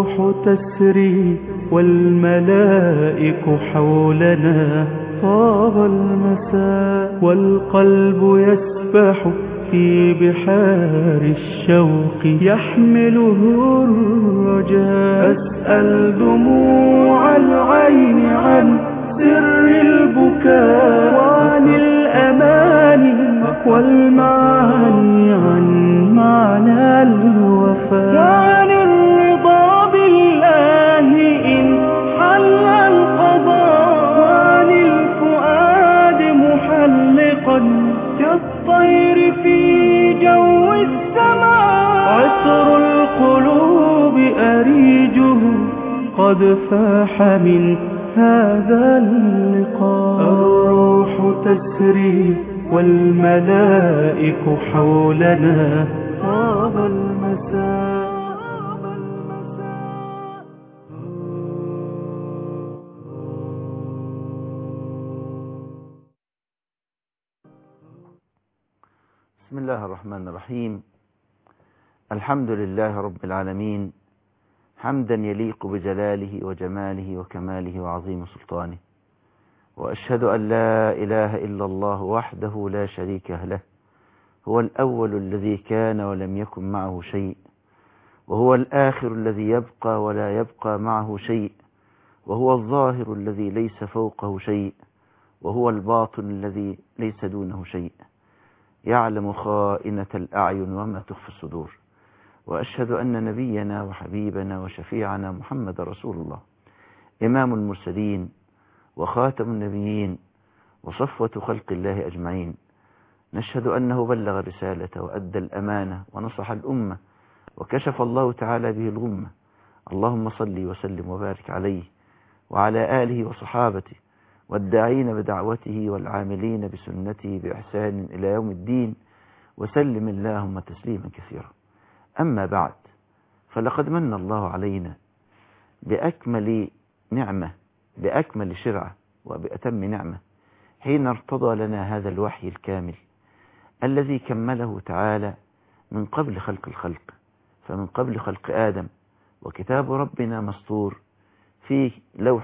الروح تسري والملائك حولنا، طاب المساء والقلب يسبح في بحار الشوق يحمله الرجاء. أسأل دموع العين عن سر البكاء، وعن الأماني والمعاني، عن معنى الوفاء، وعن الرضا بالله إن حل القضاء، وعن الفؤاد محلقا كالطير في جو السماء. عطر القلوب أريجه قد فاح من هذا اللقاء. الروح تسري والملائك حولنا، طاب المساء. بسم الله الرحمن الرحيم. الحمد لله رب العالمين، حمدا يليق بجلاله وجماله وكماله وعظيم سلطانه. وأشهد أن لا إله إلا الله وحده لا شريك له، هو الأول الذي كان ولم يكن معه شيء، وهو الآخر الذي يبقى ولا يبقى معه شيء، وهو الظاهر الذي ليس فوقه شيء، وهو الباطن الذي ليس دونه شيء، يعلم خائنة الأعين وما تخفي الصدور. وأشهد أن نبينا وحبيبنا وشفيعنا محمد رسول الله، إمام المرسلين وخاتم النبيين وصفوة خلق الله أجمعين. نشهد أنه بلغ الرسالة وأدى الأمانة ونصح الأمة وكشف الله تعالى به الغمة. اللهم صل وسلم وبارك عليه وعلى آله وصحابته والداعين بدعوته والعاملين بسنته بإحسان إلى يوم الدين، وسلم اللهم تسليما كثيرا. أما بعد، فلقد من الله علينا بأكمل نعمة، بأكمل شرعة وبأتم نعمة، حين ارتضى لنا هذا الوحي الكامل الذي كمله تعالى من قبل خلق الخلق. فمن قبل خلق آدم وكتاب ربنا مسطور في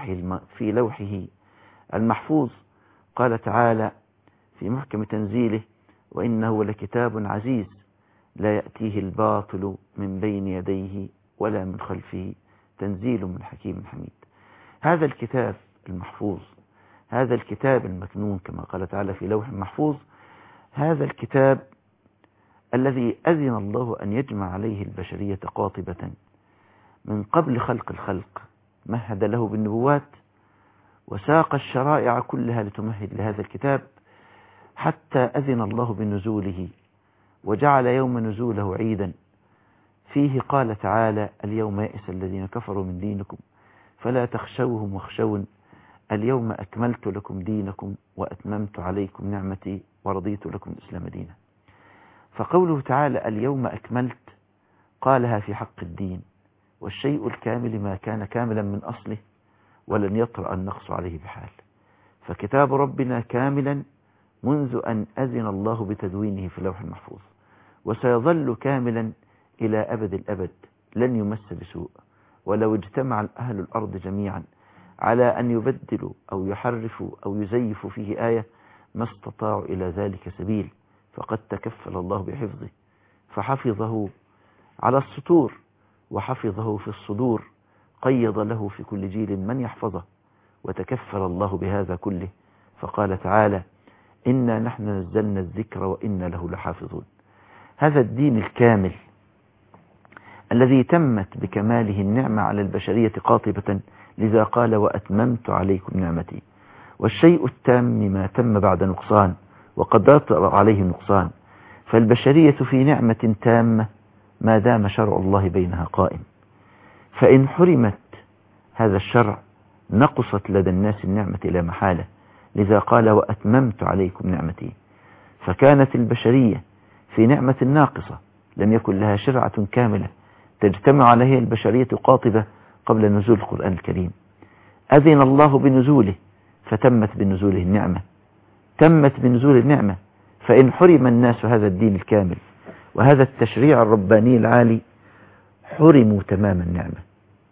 لوحه المحفوظ. قال تعالى في محكم تنزيله: وإنه لكتاب عزيز لا يأتيه الباطل من بين يديه ولا من خلفه، تنزيل من حكيم حميد. هذا الكتاب المحفوظ، هذا الكتاب المكنون كما قال تعالى في لوح محفوظ، هذا الكتاب الذي أذن الله أن يجمع عليه البشرية قاطبة من قبل خلق الخلق، مهد له بالنبوات وساق الشرائع كلها لتمهد لهذا الكتاب، حتى أذن الله بنزوله وجعل يوم نزوله عيدا. فيه قال تعالى: اليوم يئس الذين كفروا من دينكم فلا تخشوهم واخشون، اليوم أكملت لكم دينكم وأتممت عليكم نعمتي ورضيت لكم الإسلام دينا. فقوله تعالى اليوم أكملت قالها في حق الدين، والشيء الكامل ما كان كاملا من أصله ولن يطرأ النقص عليه بحال. فكتاب ربنا كاملا منذ أن أذن الله بتدوينه في اللوح المحفوظ، وسيظل كاملا إلى أبد الأبد، لن يمس بسوء. ولو اجتمع أهل الأرض جميعا على أن يبدلوا أو يحرفوا أو يزيفوا فيه آية ما استطاعوا إلى ذلك سبيل، فقد تكفل الله بحفظه، فحفظه على السطور وحفظه في الصدور، قيض له في كل جيل من يحفظه، وتكفل الله بهذا كله. فقال تعالى: إنا نحن نزلنا الذكر وإنا له لحافظون. هذا الدين الكامل الذي تمت بكماله النعمة على البشرية قاطبة، لذا قال: وأتممت عليكم نعمتي. والشيء التام ما تم بعد نقصان، وقد يطرأ عليه النقصان. فالبشرية في نعمة تامة ما دام شرع الله بينها قائم، فإن حرمت هذا الشرع نقصت لدى الناس النعمة إلى محالة، لذا قال: وأتممت عليكم نعمتي. فكانت البشرية في نعمة ناقصة، لم يكن لها شرعة كاملة تجتمع عليها البشرية قاطبة قبل نزول القرآن الكريم. أذن الله بنزوله فتمت بنزوله النعمة، تمت بنزول النعمة. فإن حرم الناس هذا الدين الكامل وهذا التشريع الرباني العالي حرموا تمام النعمة،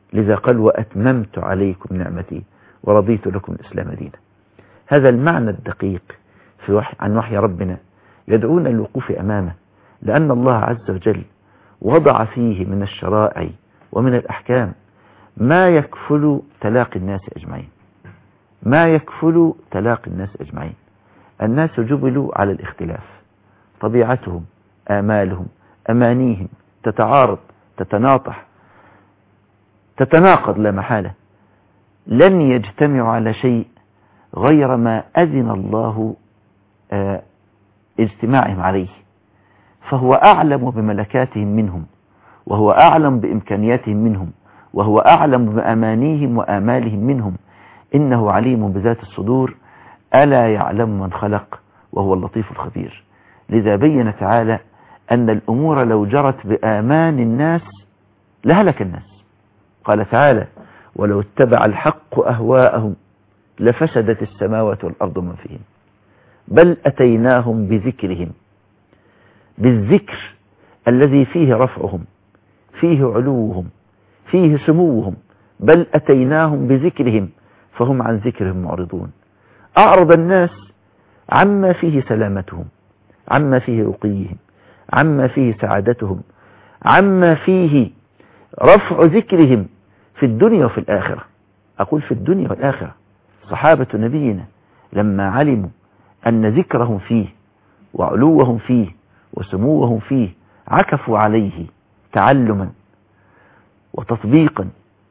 لذا قال وأتممت عليكم نعمتي ورضيت لكم الإسلام دينا. هذا المعنى الدقيق عن وحي ربنا يدعونا للوقوف أمامه، لأن الله عز وجل وضع فيه من الشرائع ومن الأحكام ما يكفل تلاقي الناس أجمعين، ما يكفل تلاقي الناس أجمعين. الناس جبلوا على الاختلاف، طبيعتهم، آمالهم، أمانيهم تتعارض، تتناطح، تتناقض لا محالة. لن يجتمعوا على شيء غير ما أذن الله اجتماعهم عليه، فهو أعلم بملكاتهم منهم، وهو أعلم بإمكانياتهم منهم، وهو أعلم بأمانيهم وآمالهم منهم. إنه عليم بذات الصدور، ألا يعلم من خلق وهو اللطيف الخبير. لذا بين تعالى أن الأمور لو جرت بآمان الناس لهلك الناس. قال تعالى ولو اتبع الحق أهواءهم لفسدت السماوات والأرض من فيهم بل أتيناهم بذكرهم، بالذكر الذي فيه رفعهم، فيه علوهم، فيه سموهم، بل أتيناهم بذكرهم فهم عن ذكرهم معرضون. أعرض الناس عما فيه سلامتهم، عما فيه رقيهم، عما فيه سعادتهم، عما فيه رفع ذكرهم في الدنيا وفي الآخرة. أقول في الدنيا والآخرة. صحابة نبينا لما علموا أن ذكرهم فيه وعلوهم فيه وسموهم فيه عكفوا عليه تعلما وتطبيقا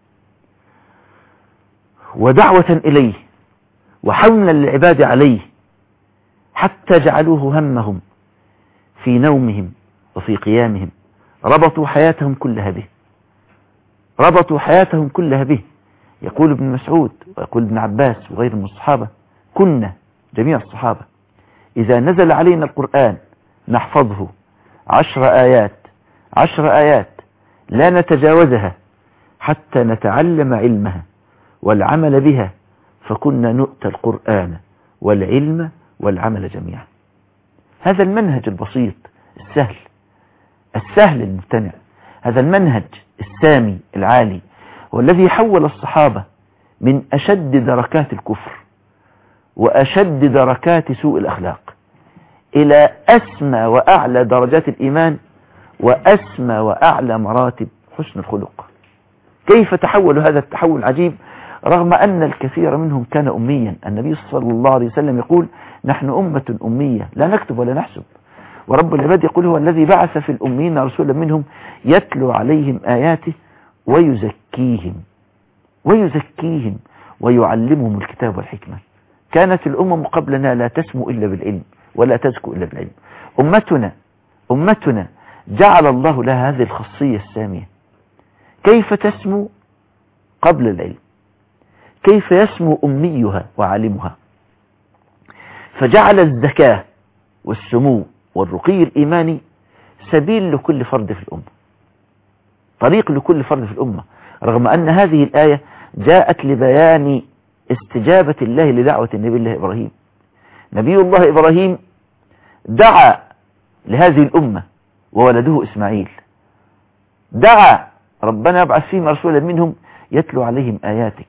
ودعوة إليه وحولا للعباد عليه، حتى جعلوه همهم في نومهم وفي قيامهم. ربطوا حياتهم كلها به، ربطوا حياتهم كلها به. يقول ابن مسعود ويقول ابن عباس وغير من الصحابة كنا جميع الصحابة إذا نزل علينا القرآن نحفظه 10 آيات لا نتجاوزها حتى نتعلم علمها والعمل بها، فكنا نؤتى القرآن والعلم والعمل جميعا. هذا المنهج البسيط السهل الممتنع، هذا المنهج السامي العالي هو الذي حول الصحابة من أشد دركات الكفر وأشد دركات سوء الأخلاق إلى أسمى وأعلى درجات الإيمان وأسمى وأعلى مراتب حسن الخلق. كيف تحول هذا التحول العجيب رغم أن الكثير منهم كان أميا؟ النبي صلى الله عليه وسلم يقول نحن أمة أمية لا نكتب ولا نحسب، ورب العباد يقول هو الذي بعث في الأميين رسولا منهم يتلو عليهم آياته ويزكيهم ويعلمهم الكتاب والحكمة. كانت الأمم قبلنا لا تسمو إلا بالعلم ولا تزكو إلا بالعلم. أمتنا جعل الله لها هذه الخاصية السامية. كيف تسمو قبل العلم؟ كيف يسمو أميها وعالمها؟ فجعل الزكاة والسمو والرقي الإيماني سبيل لكل فرد في الأمة، طريق لكل فرد في الأمة، رغم أن هذه الآية جاءت لبيان استجابة الله لدعوة النبي الله إبراهيم. نبي الله إبراهيم دعا لهذه الأمة وولده إسماعيل، دعا ربنا يبعث فيهم رسولا منهم يتلو عليهم آياتك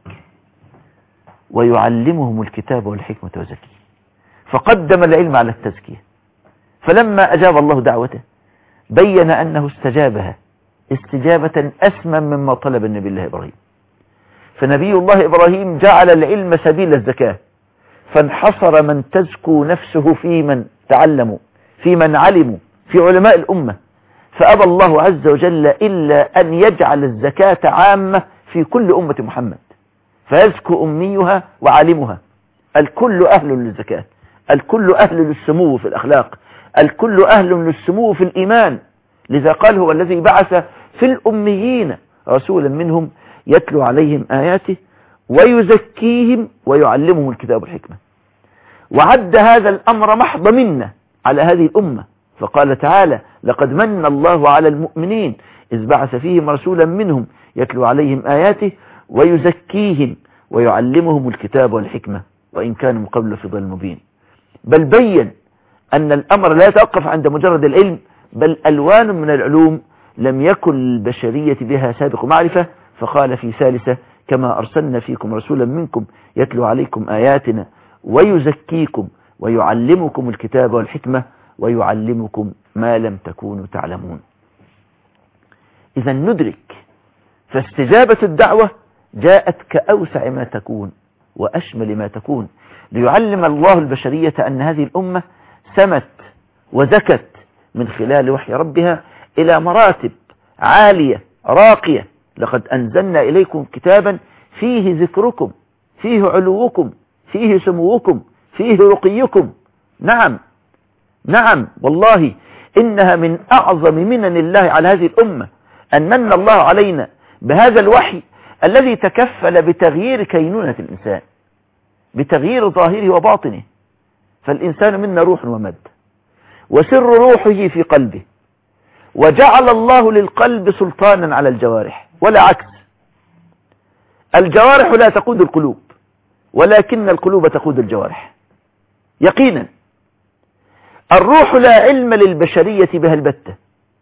ويعلمهم الكتاب والحكمة وزكية، فقدم العلم على التزكية. فلما أجاب الله دعوته بين أنه استجابها استجابة أسمى مما طلب النبي الله إبراهيم. فنبي الله إبراهيم جعل العلم سبيل الزكاة، فانحصر من تزكو نفسه في من تعلموا، في من علموا، في علماء الأمة. فأبى الله عز وجل إلا أن يجعل الزكاة عامة في كل أمة محمد، فيزكو أميها وعالمها. الكل أهل للزكاة، الكل أهل للسمو في الأخلاق، الكل أهل للسمو في الإيمان. لذا قال هو الذي بعث في الأميين رسولا منهم يتلو عليهم آياته ويزكيهم ويعلمهم الكتاب والحكمة. وعد هذا الأمر محض منة على هذه الأمة، فقال تعالى لقد من الله على المؤمنين إذ بعث فيهم رسولا منهم يتلو عليهم آياته ويزكيهم ويعلمهم الكتاب والحكمة وإن كانوا من قبل في ضلال مبين. بل بين أن الأمر لا يتوقف عند مجرد العلم، بل ألوان من العلوم لم يكن البشرية بها سابق معرفة فقال في ثالثة كما أرسلنا فيكم رسولا منكم يتلو عليكم آياتنا ويزكيكم ويعلمكم الكتاب والحكمة ويعلمكم ما لم تكونوا تعلمون. إذا ندرك فاستجابة الدعوة جاءت كأوسع ما تكون وأشمل ما تكون، ليعلم الله البشرية أن هذه الأمة سمت وزكت من خلال وحي ربها إلى مراتب عالية راقية. لقد أنزلنا إليكم كتابا فيه ذكركم، فيه علوكم، فيه سموكم، فيه رقيكم. نعم والله إنها من أعظم منن الله على هذه الأمة أن من الله علينا بهذا الوحي الذي تكفل بتغيير كينونة الإنسان، بتغيير ظاهره وباطنه. فالإنسان منا روح ومد، وسر روحه في قلبه، وجعل الله للقلب سلطانا على الجوارح ولا عكس. الجوارح لا تقود القلوب، ولكن القلوب تقود الجوارح يقينا. الروح لا علم للبشرية بها البتة،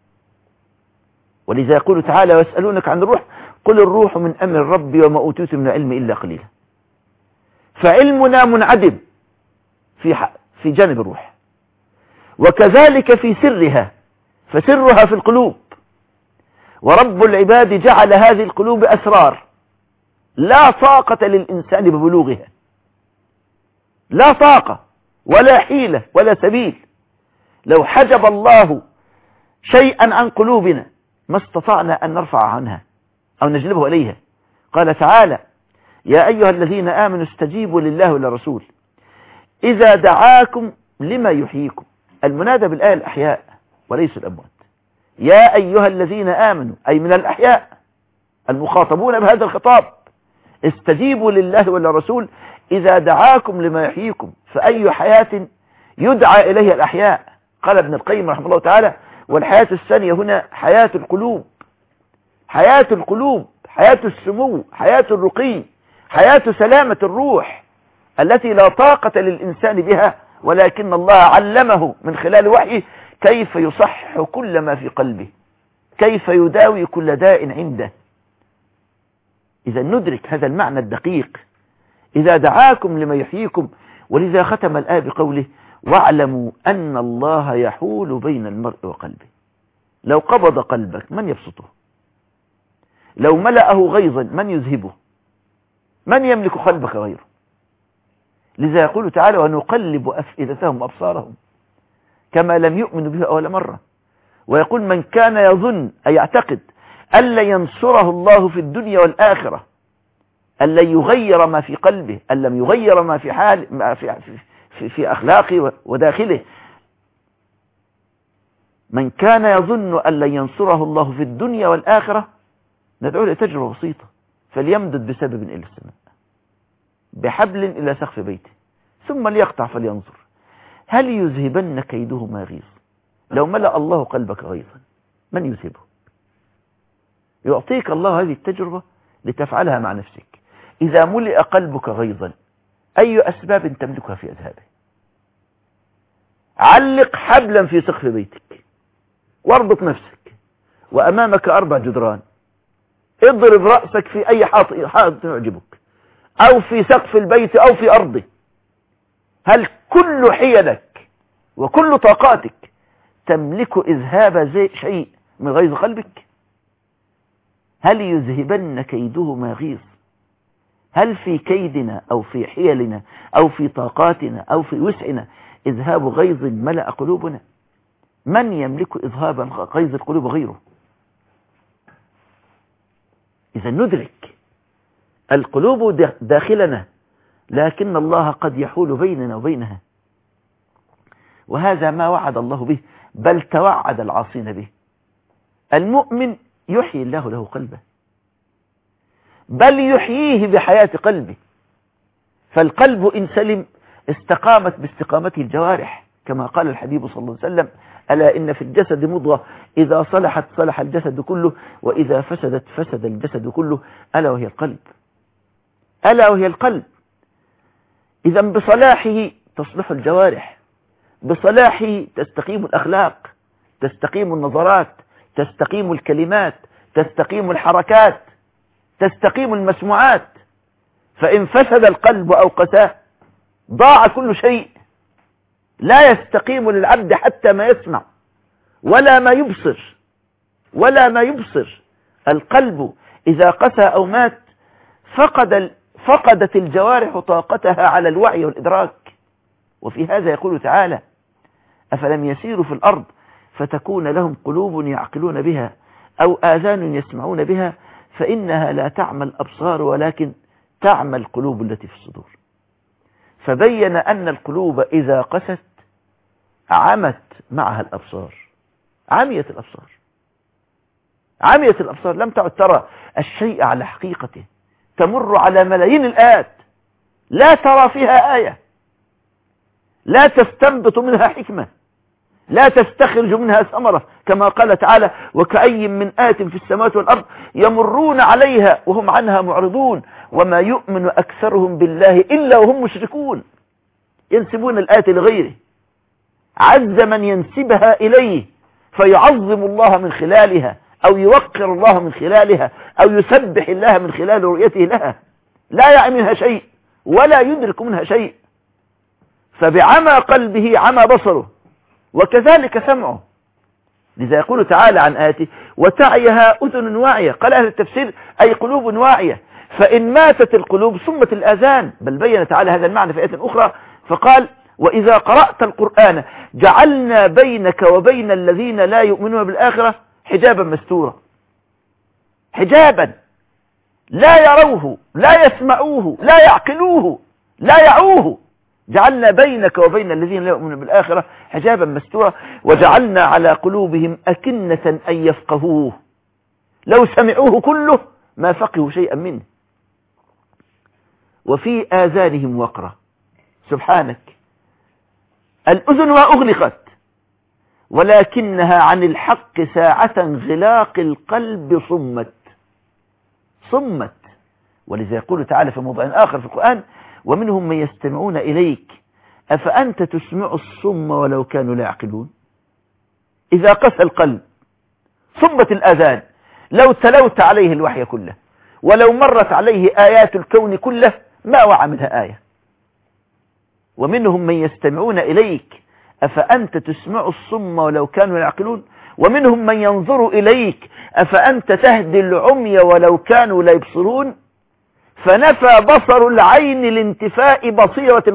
ولذا يقول تعالى ويسألونك عن الروح قل الروح من أمر ربي وما أوتيت من العلم إلا قليلا. فعلمنا منعدم في جانب الروح، وكذلك في سرها، فسرها في القلوب. ورب العباد جعل هذه القلوب أسرار لا طاقة للإنسان ببلوغها، لا طاقة ولا حيلة ولا سبيل. لو حجب الله شيئا عن قلوبنا ما استطعنا أن نرفع عنها أو نجلبه إليها. قال تعالى يا أيها الذين آمنوا استجيبوا لله وللرسول إذا دعاكم لما يحييكم. المنادى بالآية الأحياء وليس الأموات. يا أيها الذين آمنوا أي من الأحياء المخاطبون بهذا الخطاب، استجيبوا لله وللرسول إذا دعاكم لما يحييكم. فأي حياة يدعى إليها الأحياء؟ قال ابن القيم رحمه الله تعالى والحياة الثانية هنا حياة القلوب، حياة القلوب، حياة السمو، حياة الرقي، حياة سلامة الروح التي لا طاقة للإنسان بها، ولكن الله علمه من خلال وحيه كيف يصحح كل ما في قلبه، كيف يداوي كل داء عنده. إذا ندرك هذا المعنى الدقيق، إذا دعاكم لما يحييكم. ولذا ختم الآية بقوله واعلموا أن الله يحول بين المرء وقلبه. لو قبض قلبك من يبسطه؟ لو ملأه غيظا من يذهبه؟ من يملك قلبك غيره؟ لذا يقول تعالى ونقلب أفئدتهم وأبصارهم كما لم يؤمنوا به أول مرة. ويقول من كان يظن أي يعتقد ألا ينصره الله في الدنيا والآخرة، ألا يغير ما في قلبه، ألا لم يغير ما في حال في أخلاقه وداخله. من كان يظن ألا ينصره الله في الدنيا والآخرة ندعو له تجربة بسيطة فليمدد بسبب إلى السماء بحبل إلى سقف بيته ثم ليقطع فلينظر هل يذهبن كيده ما يغيظ. لو ملأ الله قلبك غيظا من يذهبه؟ يعطيك الله هذه التجربة لتفعلها مع نفسك. إذا ملئ قلبك غيظا أي أسباب تملكها في أذهابه؟ علق حبلا في سقف بيتك واربط نفسك وأمامك 4 جدران، اضرب رأسك في أي حائط يعجبك أو في سقف البيت أو في أرضه. هل كل حيلك وكل طاقاتك تملك إذهاب شيء من غيظ قلبك؟ هل يذهبن كيده ما يغيظ؟ هل في كيدنا أو في حيلنا أو في طاقاتنا أو في وسعنا إذهاب غيظ ملأ قلوبنا؟ من يملك إذهاب غيظ القلوب غيره؟ إذا ندرك القلوب داخلنا لكن الله قد يحول بيننا وبينها، وهذا ما وعد الله به بل توعد العاصين به. المؤمن يحيي الله له قلبه بل يحييه بحياة قلبه. فالقلب إن سلم استقامت باستقامته الجوارح كما قال الحبيب صلى الله عليه وسلم ألا إن في الجسد مضغة إذا صلحت صلح الجسد كله وإذا فسدت فسد الجسد كله ألا وهي القلب. ألا وهي القلب. إذا بصلاحه تصلح الجوارح، بصلاحه تستقيم الأخلاق، تستقيم النظرات، تستقيم الكلمات، تستقيم الحركات. تستقيم المسموعات. فإن فسد القلب أو قساه ضاع كل شيء. لا يستقيم للعبد حتى ما يسمع ولا ما يبصر. القلب إذا قسى أو مات فقدت الجوارح طاقتها على الوعي والإدراك. وفي هذا يقول تعالى: أفلم يسيروا في الأرض فتكون لهم قلوب يعقلون بها أو آذان يسمعون بها فإنها لا تعمى الأبصار ولكن تعمى القلوب التي في الصدور. فبين أن القلوب إذا قست عمت معها الأبصار. عميت الأبصار لم تعد ترى الشيء على حقيقته. تمر على ملايين الآيات لا ترى فيها آية، لا تستنبط منها حكمة، لا تستخرج منها ثمرة، كما قال تعالى: وكأي من آية في السماوات والأرض يمرون عليها وهم عنها معرضون وما يؤمن أكثرهم بالله إلا وهم مشركون. ينسبون الآية لغيره. عز من ينسبها إليه فيعظم الله من خلالها أو يوقر الله من خلالها أو يسبح الله من خلال رؤيته لها. لا يعي منها شيء ولا يدرك منها شيء. فبعمى قلبه عمى بصره وكذلك سمعه. لذا يقول تعالى عن آياته: وتعيها أذن واعية. قال أهل التفسير: أي قلوب واعية. فإن ماتت القلوب صمت الآذان. بل بين تعالى هذا المعنى في آية أخرى فقال: وإذا قرأت القرآن جعلنا بينك وبين الذين لا يؤمنون بالآخرة حجابا مستورا. حجابا لا يروه لا يسمعوه لا يعقلوه لا يعوه. جعلنا بينك وبين الذين لا يؤمنون بالآخرة حجابا مستورا وجعلنا على قلوبهم أكنة أن يفقهوه لو سمعوه كله ما فقهوا شيئا منه وفي آذانهم وقرا. سبحانك. الأذن وأغلقت ولكنها عن الحق ساعة غلاق القلب صمت. ولذا يقول تعالى في موضع آخر في القرآن: ومنهم من يستمعون إليك أفأنت تسمع الصم ولو كانوا لا يعقلون. إذا قسى القلب صمت الآذان. لو تلوت عليه الوحي كله ولو مرت عليه آيات الكون كله ما وعى منها آية. ومنهم من يستمعون إليك أفأنت تسمع الصم ولو كانوا لا يعقلون. ومنهم من ينظر إليك أفأنت تهدي العمي ولو كانوا لا يبصرون. فنفى بصر العين لانتفاء بصيرة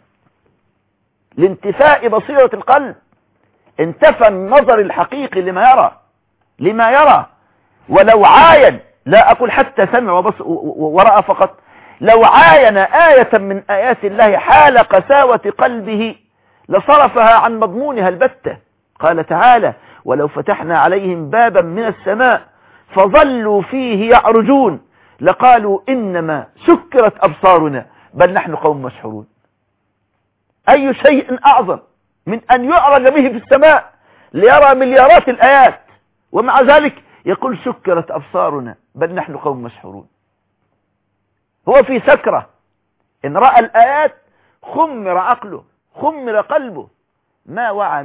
القلب. انتفى النظر الحقيقي لما يرى. ولو عاين، لا أقول حتى سمع ورأى فقط، لو عاين آية من آيات الله حال قساوة قلبه لصرفها عن مضمونها البتة. قال تعالى: ولو فتحنا عليهم بابا من السماء فظلوا فيه يعرجون لقالوا إنما سكرت أبصارنا بل نحن قوم مسحورون. أي شيء أعظم من أن يعرج به في السماء ليرى مليارات الآيات ومع ذلك يقول سكرت أبصارنا بل نحن قوم مسحورون. هو في سكرة. إن رأى الآيات خمر عقله خمر قلبه ما وعى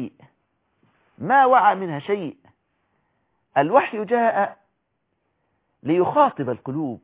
منها شيء. الوحي جاء ليخاطب القلوب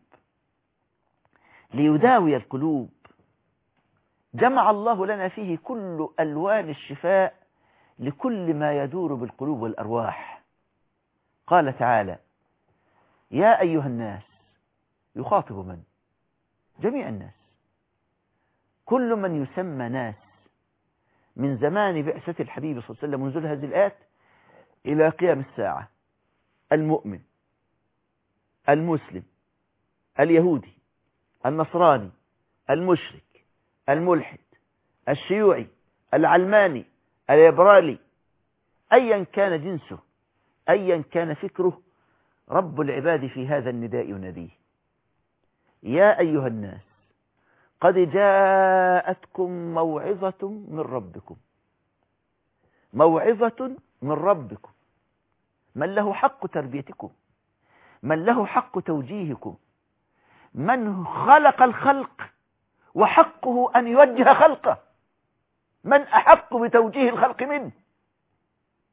ليداوي القلوب. جمع الله لنا فيه كل ألوان الشفاء لكل ما يدور بالقلوب والأرواح. قال تعالى: يا أيها الناس. يخاطب من؟ جميع الناس. كل من يسمى ناس من زمان بعثة الحبيب صلى الله عليه وسلم منزل هذه الآيات إلى قيام الساعة: المؤمن، المسلم، اليهودي، النصراني، المشرك، الملحد، الشيوعي، العلماني، الليبرالي، أيا كان جنسه، أيا كان فكره، رب العباد في هذا النداء يناديه: يا أيها الناس قد جاءتكم موعظة من ربكم من له حق تربيتكم، من له حق توجيهكم، من خلق الخلق وحقه أن يوجه خلقه، من أحق بتوجيه الخلق منه.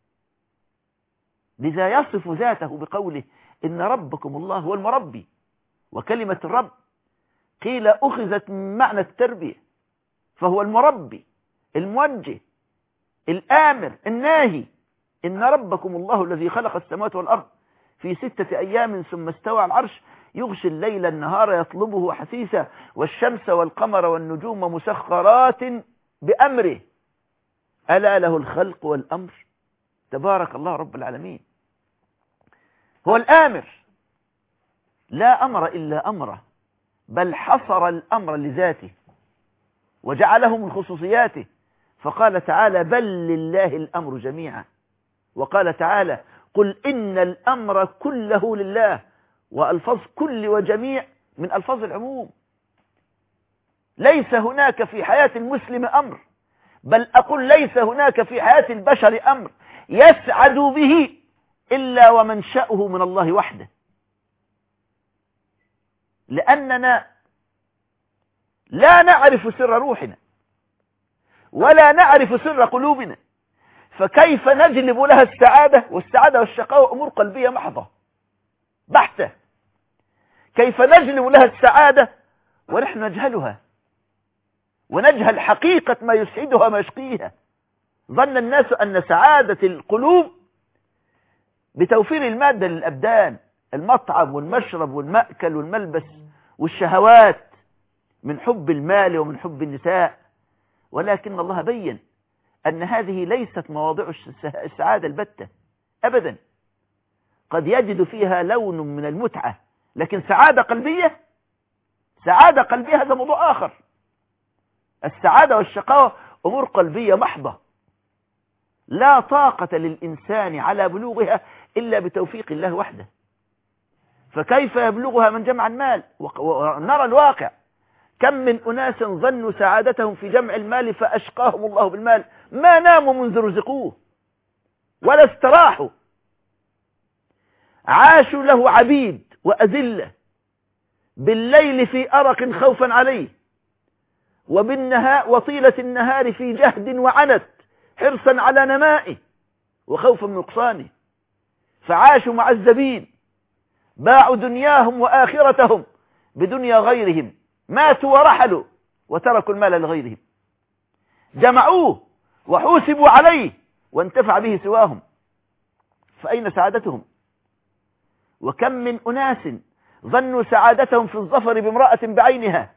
لذا يصف ذاته بقوله: إن ربكم الله هو المربي. وكلمة الرب قيل أخذت من معنى التربية، فهو المربي الموجه الآمر الناهي. إن ربكم الله الذي خلق السماوات والأرض في 6 أيام ثم استوى على العرش يغشي الليل النهار يطلبه حثيثا والشمس والقمر والنجوم مسخرات بأمره ألا له الخلق والأمر تبارك الله رب العالمين. هو الآمر، لا أمر إلا أمره، بل حصر الأمر لذاته وجعله من خصوصياته، فقال تعالى بل لله الأمر جميعا. وقال تعالى قل إن الأمر كله لله، وألفاظ كل وجميع من ألفاظ العموم. ليس هناك في حياة المسلم أمر، بل أقول ليس هناك في حياة البشر أمر يسعد به إلا ومنشأه من الله وحده، لأننا لا نعرف سر روحنا ولا نعرف سر قلوبنا، فكيف نجلب لها السعادة؟ والسعادة والشقاوة أمور قلبية محضة بحتة. كيف نجلب لها السعادة ونحن نجهلها ونجهل حقيقة ما يسعدها ما يشقيها؟ ظن الناس أن سعادة القلوب بتوفير المادة للأبدان، المطعم والمشرب والمأكل والملبس والشهوات، من حب المال ومن حب النساء. ولكن الله بين أن هذه ليست مواضع السعادة البتة أبدا. قد يجد فيها لون من المتعة، لكن سعادة قلبية، سعادة قلبية هذا موضوع آخر. السعادة والشقاوة أمور قلبية محضة لا طاقة للإنسان على بلوغها إلا بتوفيق الله وحده. فكيف يبلغها من جمع المال؟ ونرى الواقع، كم من أناس ظنوا سعادتهم في جمع المال فأشقاهم الله بالمال، ما ناموا منذ رزقوه ولا استراحوا، عاشوا له عبيد وأذلة، بالليل في أرق خوفا عليه، وبالنهار وطيلة النهار في جهد وعنت حرصا على نمائه وخوفا من نقصانه. فعاشوا معذبين، باعوا دنياهم وآخرتهم بدنيا غيرهم، ماتوا ورحلوا وتركوا المال لغيرهم، جمعوه وحوسبوا عليه وانتفع به سواهم، فأين سعادتهم؟ وكم من أناس ظنوا سعادتهم في الظفر بامرأة بعينها،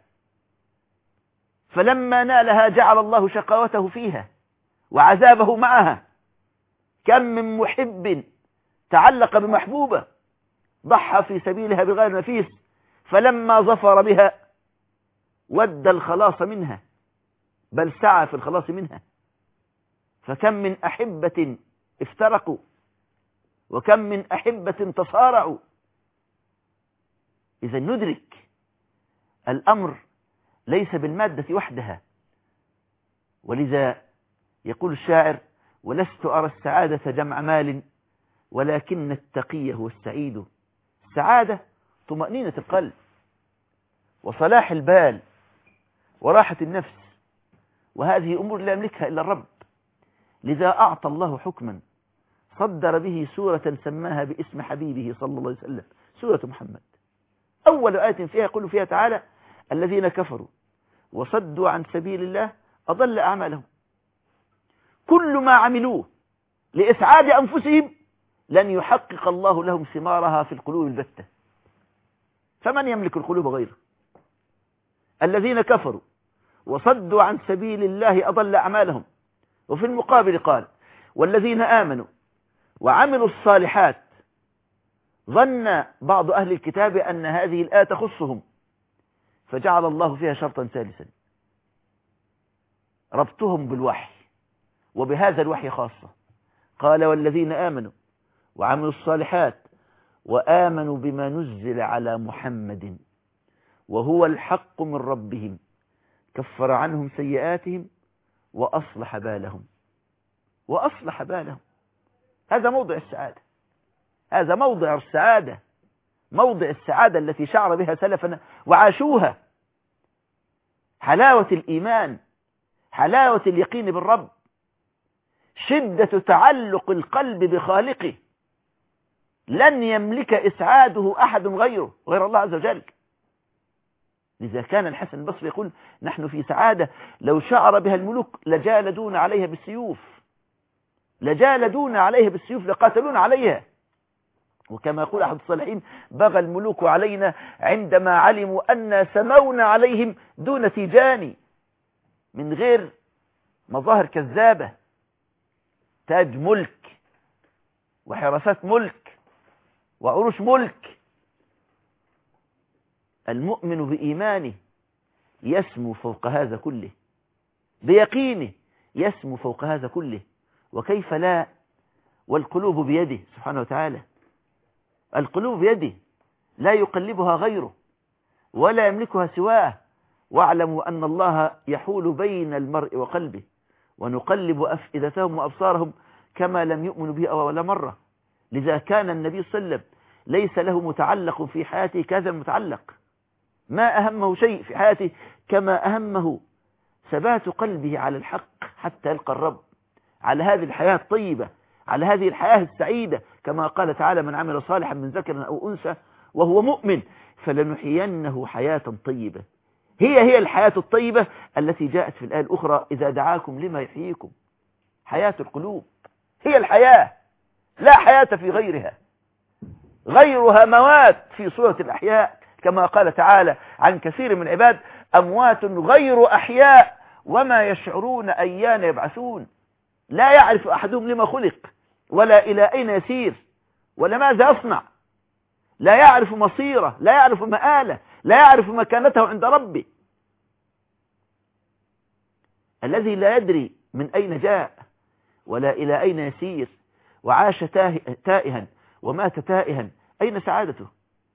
فلما نالها جعل الله شقاوته فيها وعذابه معها. كم من محب تعلق بمحبوبة ضحى في سبيلها بغير نفيس، فلما ظفر بها ود الخلاص منها، بل سعى في الخلاص منها. فكم من أحبة افترقوا، وكم من أحبة تصارعوا. إذا ندرك الأمر ليس بالمادة وحدها. ولذا يقول الشاعر ولست أرى السعادة جمع مال ولكن التقي هو السعيد. السعادة طمأنينة القلب وصلاح البال وراحة النفس، وهذه أمور لا يملكها إلا الرب. لذا أعطى الله حكما صدر به سورة سماها باسم حبيبه صلى الله عليه وسلم، سورة محمد. أول آية فيها يقول فيها تعالى الذين كفروا وصدوا عن سبيل الله أضل أعمالهم. كل ما عملوه لإسعاد أنفسهم لن يحقق الله لهم ثمارها في القلوب البتة، فمن يملك القلوب غيره؟ الذين كفروا وصدوا عن سبيل الله أضل أعمالهم. وفي المقابل قال والذين آمنوا وعملوا الصالحات. ظن بعض أهل الكتاب أن هذه الآية تخصهم، فجعل الله فيها شرطا ثالثا، ربطهم بالوحي، وبهذا الوحي خاصة. قال والذين آمنوا وعملوا الصالحات وآمنوا بما نزل على محمد وهو الحق من ربهم كفر عنهم سيئاتهم وأصلح بالهم. وأصلح بالهم، هذا موضع السعادة، هذا موضع السعادة، موضع السعادة التي شعر بها سلفنا وعاشوها. حلاوة الإيمان، حلاوة اليقين بالرب، شدة تعلق القلب بخالقه، لن يملك إسعاده أحد غيره غير الله عز وجل. لذا كان الحسن البصري يقول نحن في سعادة لو شعر بها الملوك لجالدون عليها بالسيوف، لجالدون عليها بالسيوف، لقاتلون عليها. وكما يقول أحد الصالحين بغى الملوك علينا عندما علموا أن سمونا عليهم دون تيجان، من غير مظاهر كذابة، تاج ملك وحراسات ملك وعروش ملك. المؤمن بإيمانه يسمو فوق هذا كله، بيقينه يسمو فوق هذا كله، وكيف لا، والقلوب بيده سبحانه وتعالى، القلوب بيده لا يقلبها غيره ولا يملكها سواه. واعلموا أن الله يحول بين المرء وقلبه ونقلب أفئدتهم وأبصارهم كما لم يؤمنوا به أول مرة. لذا كان النبي صلى الله عليه وسلم ليس له متعلق في حياته كهذا المتعلق، ما أهمه شيء في حياته كما أهمه ثبات قلبه على الحق حتى يلقى الرب، على هذه الحياة الطيبة، على هذه الحياة السعيدة، كما قال تعالى من عمل صالحا من ذكر أو أنثى وهو مؤمن فلنحيينه حياة طيبة. هي الحياة الطيبة التي جاءت في الآية الأخرى إذا دعاكم لما يحييكم. حياة القلوب هي الحياة، لا حياة في غيرها، غيرها موات في صورة الأحياء، كما قال تعالى عن كثير من العباد أموات غير أحياء وما يشعرون أيان يبعثون. لا يعرف أحدهم لما خلق ولا إلى أين يسير ولا ماذا يصنع، لا يعرف مصيره، لا يعرف مآله، لا يعرف مكانته عند ربه. الذي لا يدري من أين جاء ولا إلى أين يسير وعاش تائها ومات تائها، أين سعادته؟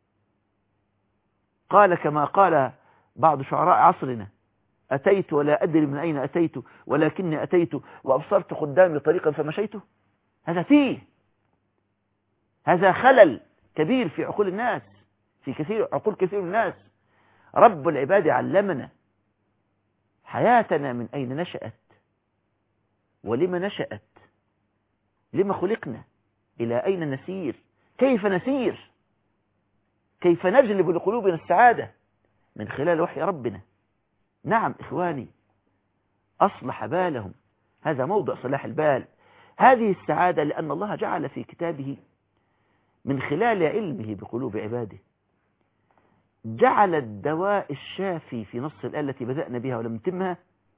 قال كما قال بعض شعراء عصرنا أتيت ولا أدري من أين أتيت ولكني أتيت وأبصرت قدامي طريقا فمشيت. هذا فيه، هذا خلل كبير في عقول الناس، في عقول كثير من الناس. رب العباد علمنا حياتنا من أين نشأت ولما نشأت، لما خلقنا، إلى أين نسير، كيف نسير، كيف نجلب لقلوبنا السعادة من خلال وحي ربنا. نعم إخواني، أصلح بالهم، هذا موضع صلاح البال، هذه السعادة لأن الله جعل في كتابه من خلال علمه بقلوب عباده جعل الدواء الشافي في نص الآية التي بدأنا بها ولم نتمها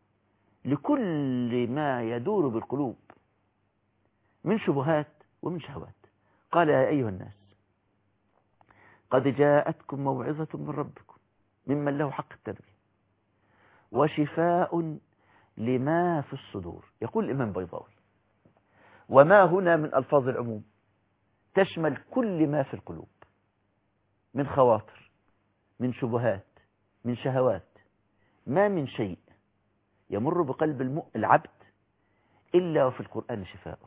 لكل ما يدور بالقلوب من شبهات ومن شهوات. قال يا أيها الناس قد جاءتكم موعظة من ربكم ممن له حق التدبير وشفاء لما في الصدور. يقول الإمام بيضاوي وما هنا من ألفاظ العموم تشمل كل ما في القلوب من خواطر، من شبهات، من شهوات. ما من شيء يمر بقلب العبد إلا وفي القرآن شفاءه.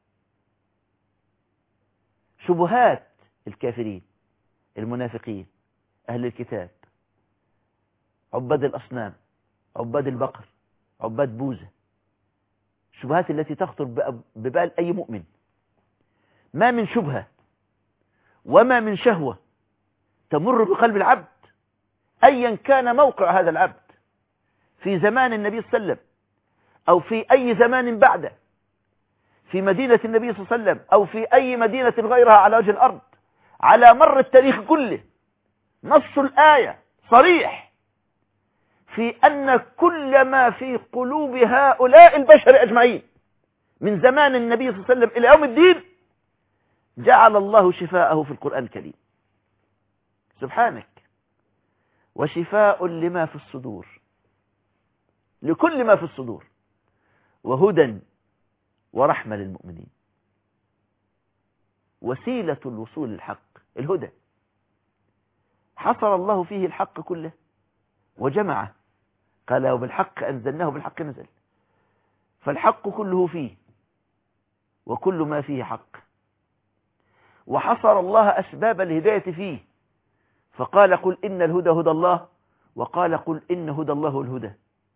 شبهات الكافرين، المنافقين، أهل الكتاب، عباد الأصنام، عباد البقر، عباد بوذا، الشبهات التي تخطر ببال أي مؤمن. ما من شبهة وما من شهوة تمر بقلب العبد أيا كان موقع هذا العبد في زمان النبي صلى الله عليه وسلم أو في أي زمان بعده، في مدينة النبي صلى الله عليه وسلم أو في أي مدينة غيرها على وجه الأرض، على مر التاريخ كله. نص الآية صريح في أن كل ما في قلوب هؤلاء البشر أجمعين من زمان النبي صلى الله عليه وسلم إلى يوم الدين جعل الله شفاءه في القرآن الكريم. سبحانك. وشفاء لما في الصدور، لكل ما في الصدور، وهدى ورحمة للمؤمنين. وسيلة الوصول للحق الهدى، حصر الله فيه الحق كله وجمعه، قال وبالحق أنزلناه بالحق نزل، فالحق كله فيه وكل ما فيه حق. وحصر الله أسباب الهداية فيه، فقال قل إن الهدى هدى الله، وقال قل إن هدى الله هو الهدى.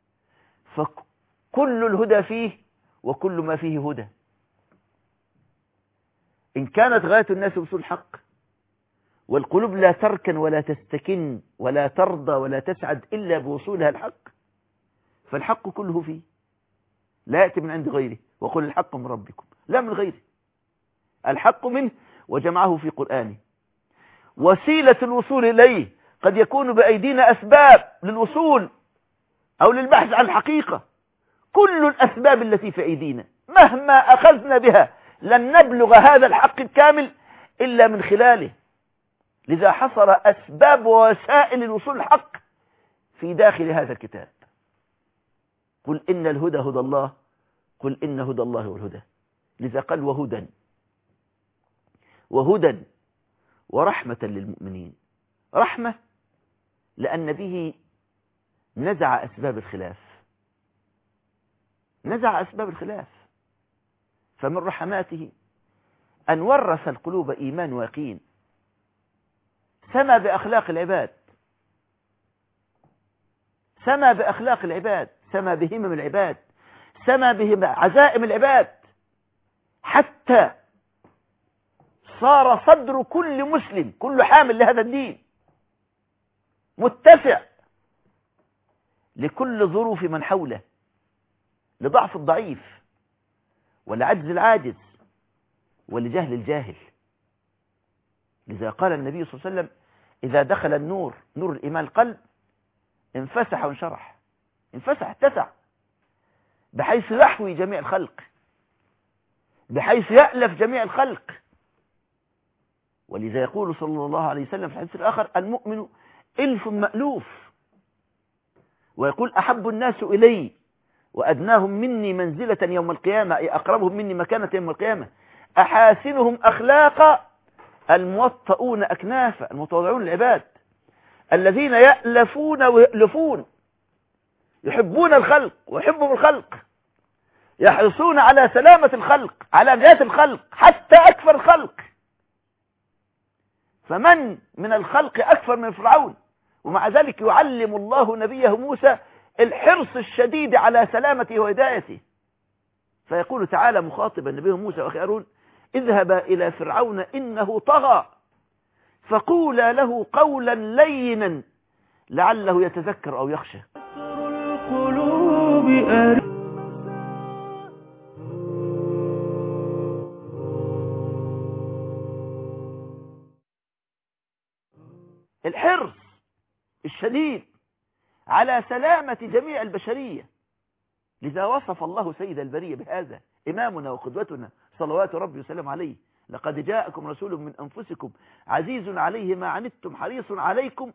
فكل الهدى فيه وكل ما فيه هدى. إن كانت غاية الناس وصول الحق والقلوب لا تركن ولا تستكن ولا ترضى ولا تسعد إلا بوصولها الحق، فالحق كله فيه، لا يأتي من عند غيره، وقل الحق من ربكم، لا من غيره، الحق منه وجمعه في قرآنه. وسيلة الوصول إليه قد يكون بأيدينا أسباب للوصول أو للبحث عن الحقيقة، كل الأسباب التي في أيدينا مهما أخذنا بها لن نبلغ هذا الحق الكامل إلا من خلاله. لذا حصر أسباب ووسائل الوصول الحق في داخل هذا الكتاب. قل إن الهدى هدى الله، قل إن هدى الله هو الهدى. لذا قال وهدى ورحمة للمؤمنين. رحمة لأن به نزع أسباب الخلاف، فمن رحماته أن ورث القلوب إيمان ويقين، سمى بأخلاق العباد، سمى بهمم العباد، سمى بعزائم العباد، حتى صار صدر كل مسلم، كل حامل لهذا الدين، متسع لكل ظروف من حوله، لضعف الضعيف ولعجز العاجز ولجهل الجاهل. لذا قال النبي صلى الله عليه وسلم: إذا دخل النور، نور الإيمان القلب، انفسح وانشرح، اتسع، بحيث يحوي جميع الخلق، بحيث يألف جميع الخلق. ولذا يقول صلى الله عليه وسلم في الحديث الآخر: المؤمن ألف مألوف. ويقول: أحب الناس إلي وأدناهم مني منزلة يوم القيامة، أي أقربهم مني مكانة يوم القيامة، أحاسنهم أخلاقا الموطؤون أكنافا، المتواضعون العباد، الذين يألفون ويألفون، يحبون الخلق ويحبهم الخلق، يحرصون على سلامة الخلق، على نجاة الخلق، حتى أكفر الخلق. فمن من الخلق أكفر من فرعون؟ ومع ذلك يعلم الله نبيه موسى الحرص الشديد على سلامته وهدايته، فيقول تعالى مخاطبا نبيه موسى وأخي هارون: اذهبا إلى فرعون إنه طغى فقولا له قولا لينا لعله يتذكر أو يخشى. الحرص الشديد على سلامة جميع البشرية. لذا وصف الله سيد البرية بهذا، إمامنا وقدوتنا صلوات ربي وسلم عليه: لقد جاءكم رسول من أنفسكم عزيز عليه ما عنتم حريص عليكم،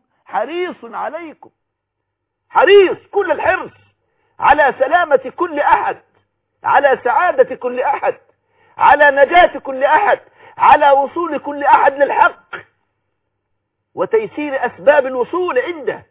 حريص كل الحرص على سلامة كل أحد، على سعادة كل أحد، على نجاة كل أحد، على وصول كل أحد للحق وتيسير أسباب الوصول عنده.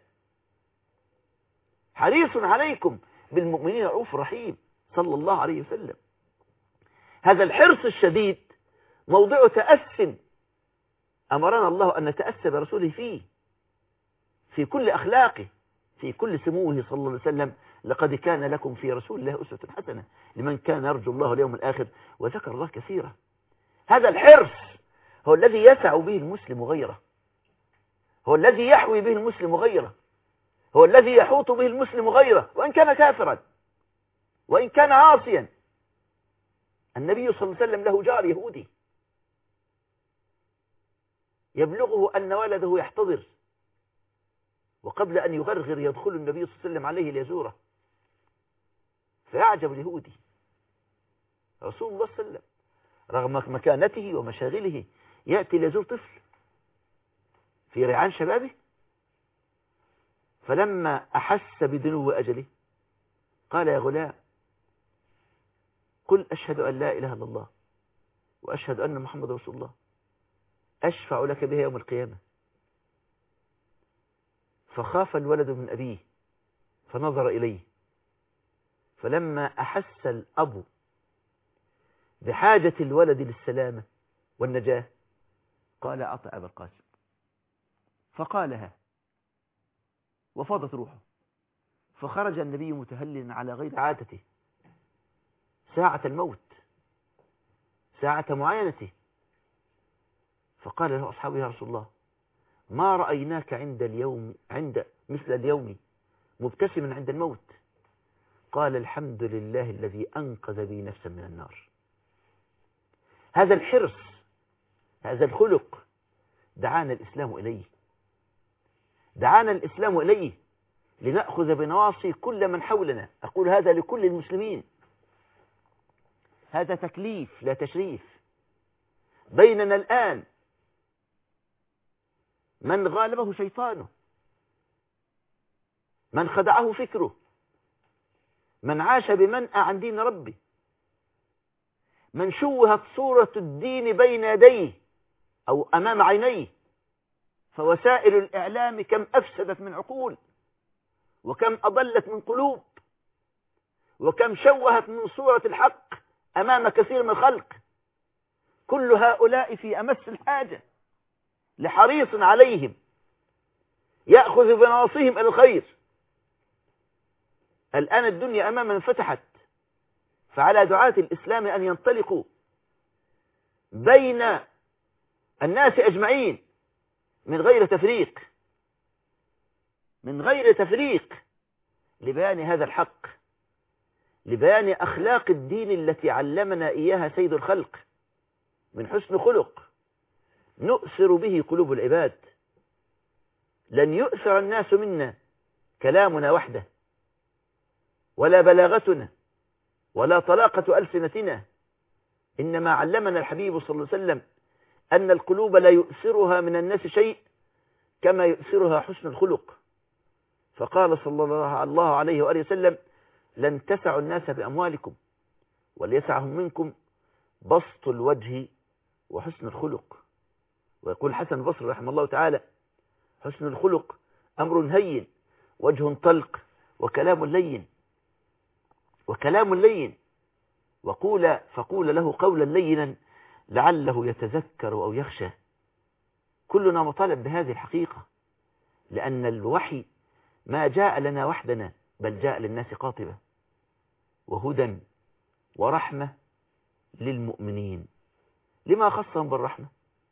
حريص عليكم بالمؤمنين رؤوف رحيم صلى الله عليه وسلم. هذا الحرص الشديد موضع تأس أمرنا الله أن نتأسى برسوله فيه، في كل أخلاقه، في كل سموه صلى الله عليه وسلم: لقد كان لكم في رسول الله أسوة حسنة لمن كان يرجو الله اليوم الآخر وذكر الله كثيرا. هذا الحرص هو الذي يسع به المسلم غيره، هو الذي يحوي به المسلم غيره، هو الذي يحوط به المسلم غيره، وإن كان كافرا وإن كان عاصيا. النبي صلى الله عليه وسلم له جار يهودي يبلغه أن ولده يحتضر، وقبل أن يغرغر يدخل النبي صلى الله عليه وسلم عليه ليزوره، فيعجب اليهودي. رسول الله صلى الله عليه وسلم رغم مكانته ومشاغله يأتي ليزور طفل في ريعان شبابه، فلما أحس بدنو أجله قال: يا غلام قل أشهد أن لا إله إلا الله وأشهد أن محمد رسول الله، أشفع لك بها يوم القيامة. فخاف الولد من أبيه فنظر إليه، فلما أحس الأب بحاجة الولد للسلامة والنجاة قال: أطع أبا القاسم. فقالها وفاضت روحه، فخرج النبي متهللا على غير عادته، ساعة الموت، ساعة معاينته، فقال له أصحابه: يا رسول الله ما رأيناك عند مثل اليوم مبتسما عند الموت. قال الحمد لله الذي أنقذ بي نفسا من النار. هذا الحرص، هذا الخلق دعانا الإسلام إليه، دعانا الإسلام إليه لنأخذ بنواصي كل من حولنا. أقول هذا لكل المسلمين، هذا تكليف لا تشريف. بيننا الآن من غالبه شيطانه، من خدعه فكره، من عاش بمنأى عن دين ربه، من شوهت صورة الدين بين يديه أو أمام عينيه. فوسائل الإعلام كم أفسدت من عقول، وكم أضلت من قلوب، وكم شوهت من صورة الحق أمام كثير من الخلق. كل هؤلاء في أمس الحاجة لحريص عليهم يأخذ بنواصيهم إلى الخير. الآن الدنيا أمامنا انفتحت، فعلى دعاة الإسلام أن ينطلقوا بين الناس أجمعين من غير تفريق، من غير تفريق، لبيان هذا الحق، لبيان أخلاق الدين التي علمنا إياها سيد الخلق من حسن خلق نؤثر به قلوب العباد. لن يؤثر الناس منا كلامنا وحده، ولا بلاغتنا، ولا طلاقة ألسنتنا. إنما علمنا الحبيب صلى الله عليه وسلم أن القلوب لا يؤثرها من الناس شيء كما يؤثرها حسن الخلق. فقال صلى الله عليه وآله وسلم: لن تسعوا الناس بأموالكم وليسعهم منكم بسط الوجه وحسن الخلق. ويقول حسن البصري رحمه الله تعالى: حسن الخلق أمر هين، وجه طلق، وكلام لين. وكلام لين، فقول له قولا لينا لعله يتذكر أو يخشى. كلنا مطالب بهذه الحقيقة، لأن الوحي ما جاء لنا وحدنا، بل جاء للناس قاطبة وهدى ورحمة للمؤمنين. لما خصهم بالرحمة؟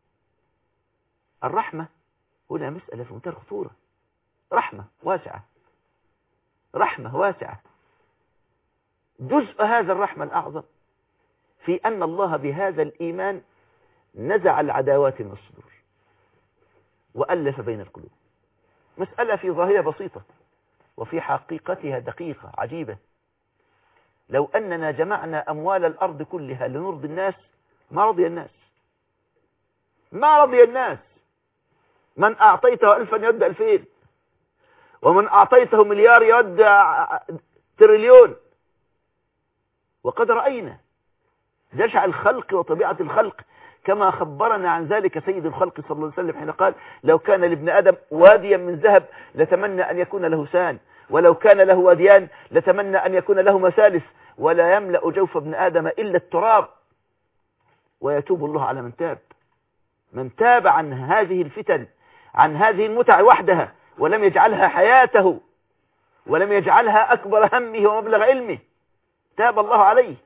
الرحمة هنا مسألة في منتهى الخطورة. رحمة واسعة، رحمة واسعة. جزء هذا الرحمة الأعظم في أن الله بهذا الإيمان نزع العداوات من الصدور وألف بين القلوب. مسألة في ظاهرها بسيطة، وفي حقيقتها دقيقة عجيبة. لو أننا جمعنا أموال الأرض كلها لنرضي الناس ما رضي الناس، ما رضي الناس. من أعطيته 1000 يرد 2000، ومن أعطيته مليار يرد تريليون. وقد رأينا جشع الخلق وطبيعة الخلق كما خبرنا عن ذلك سيد الخلق صلى الله عليه وسلم حين قال: لو كان لابن آدم واديا من ذهب لتمنى أن يكون له سان، ولو كان له واديان لتمنى أن يكون له مثالث، ولا يملأ جوف ابن آدم إلا التراب، ويتوب الله على من تاب. من تاب عن هذه الفتن، عن هذه المتع وحدها، ولم يجعلها حياته، ولم يجعلها أكبر همه ومبلغ علمه، تاب الله عليه.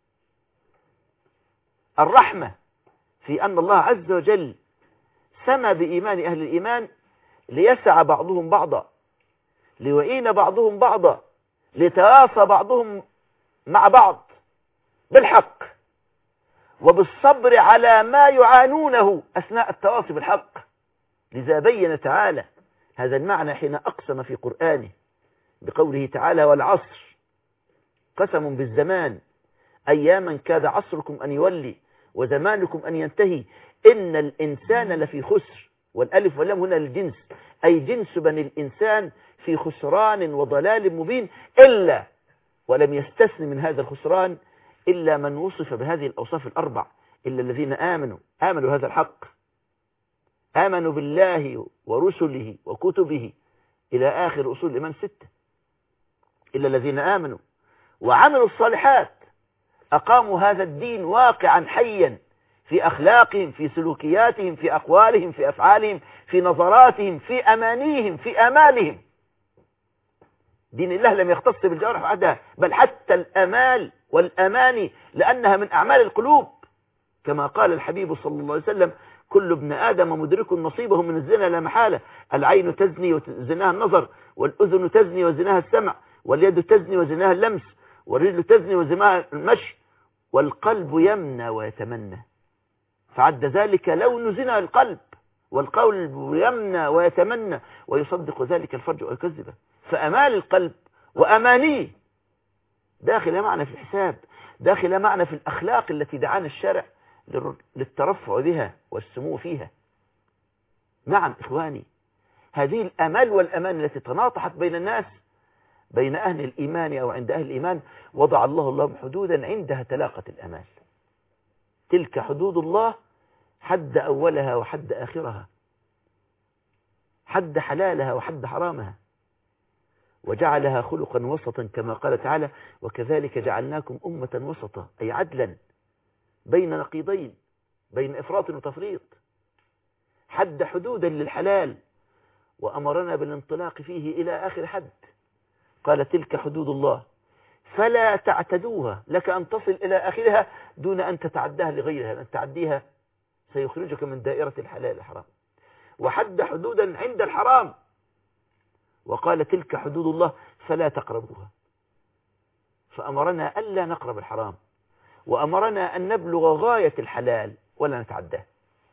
الرحمة في أن الله عز وجل سمى بإيمان أهل الإيمان ليسع بعضهم بعضا، ليعين بعضهم بعضا، ليتواصى بعضهم مع بعض بالحق وبالصبر على ما يعانونه أثناء التواصي بالحق. لذا بين تعالى هذا المعنى حين أقسم في قرآنه بقوله تعالى: والعصر قسم بالزمان أياما كاد عصركم أن يولي وزمانكم أن ينتهي إن الإنسان لفي خسر. والألف واللام هنا للجنس، أي جنس بني الإنسان في خسران وضلال مبين، إلا ولم يستثن من هذا الخسران إلا من وصف بهذه الأوصاف الأربع: إلا الذين آمنوا هذا الحق، آمنوا بالله ورسله وكتبه إلى آخر أصول الإيمان 6. إلا الذين آمنوا وعملوا الصالحات أقاموا هذا الدين واقعا حيا في أخلاقهم، في سلوكياتهم، في أقوالهم، في أفعالهم، في نظراتهم، في أمانيهم، في آمالهم. دين الله لم يختص بالجوارح وحدها، بل حتى الأمال والأماني، لأنها من أعمال القلوب. كما قال الحبيب صلى الله عليه وسلم: كل ابن آدم مدرك نصيبه من الزنا لا محالة. العين تزني وزناها النظر، والأذن تزني وزناها السمع، واليد تزني وزناها اللمس، والرجل تزني وزناها المشي، والقلب يمنى ويتمنى. فعد ذلك لون زنا القلب، والقلب يمنى ويتمنى، ويصدق ذلك الفرج ويكذبه. فأمال القلب وأمانيه داخل معنا في الحساب، داخل معنا في الأخلاق التي دعانا الشرع للترفع بها والسمو فيها. نعم إخواني، هذه الأمال والأمان التي تناطحت بين الناس، بين أهل الإيمان أو عند أهل الإيمان، وضع الله لهم حدودا عندها تلاقت الأمال. تلك حدود الله، حد أولها وحد آخرها، حد حلالها وحد حرامها، وجعلها خلقا وسطا كما قال تعالى: وكذلك جعلناكم أمة وسطا، أي عدلا بين نقيضين، بين إفراط وتفريط. حد حدودا للحلال وأمرنا بالانطلاق فيه إلى آخر حد. قال: تلك حدود الله فلا تعتدوها، لك أن تصل إلى آخرها دون أن تتعداها لغيرها، لأن تعديها سيخرجك من دائرة الحلال الحرام. وحد حدودا عند الحرام وقال: تلك حدود الله فلا تقربوها، فأمرنا ألا نقرب الحرام، وأمرنا أن نبلغ غاية الحلال ولا نتعداه.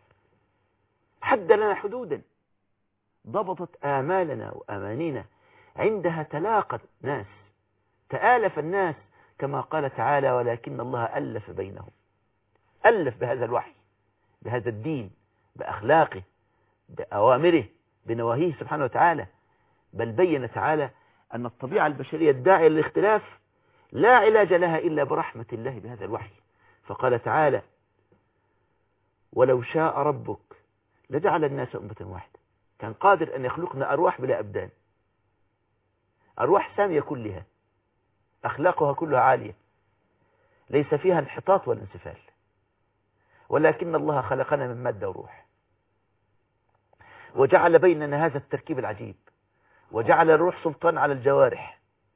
حد لنا حدودا ضبطت آمالنا وأمانينا، عندها تلاقت ناس، تآلف الناس، كما قال تعالى: ولكن الله ألف بينهم. ألف بهذا الوحي، بهذا الدين، بأخلاقه، بأوامره، بنواهيه سبحانه وتعالى. بل بين تعالى أن الطبيعة البشرية الداعية للاختلاف لا علاج لها إلا برحمة الله بهذا الوحي. فقال تعالى: ولو شاء ربك لجعل الناس أمة واحدة. كان قادر أن يخلقنا أرواح بلا أبدان، أرواح سامية كلها، أخلاقها كلها عالية، ليس فيها انحطاط ولا انسفال، ولكن الله خلقنا من مادة وروح، وجعل بيننا هذا التركيب العجيب، وجعل الروح سلطان على الجوارح،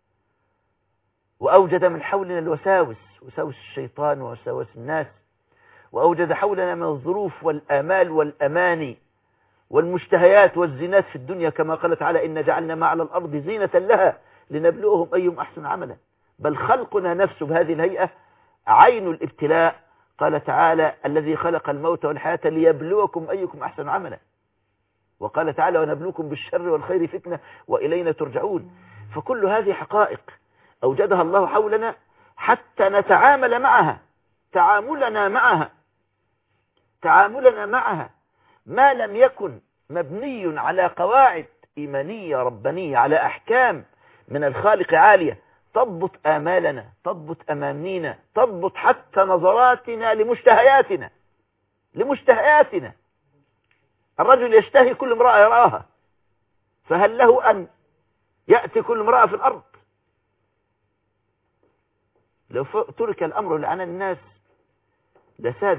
وأوجد من حولنا الوساوس، وساوس الشيطان ووساوس الناس، وأوجد حولنا من الظروف والآمال والأماني والمشتهيات والزينات في الدنيا، كما قال تعالى: إن جعلنا ما على الأرض زينة لها لنبلوهم أيهم أحسن عملا. بل خلقنا نفسه بهذه الهيئة عين الابتلاء. قال تعالى: الذي خلق الموت والحياة ليبلوكم أيكم أحسن عملا. وقال تعالى: ونبلوكم بالشر والخير فتنة وإلينا ترجعون. فكل هذه حقائق أوجدها الله حولنا حتى نتعامل معها، تعاملنا معها ما لم يكن مبني على قواعد إيمانية ربانية، على أحكام من الخالق عالية تضبط آمالنا، تضبط أمانينا، تضبط حتى نظراتنا لمشتهياتنا. الرجل يشتهي كل امرأة يراها، فهل له أن يأتي كل امرأة في الأرض؟ لو ترك الأمر لعنان الناس لساد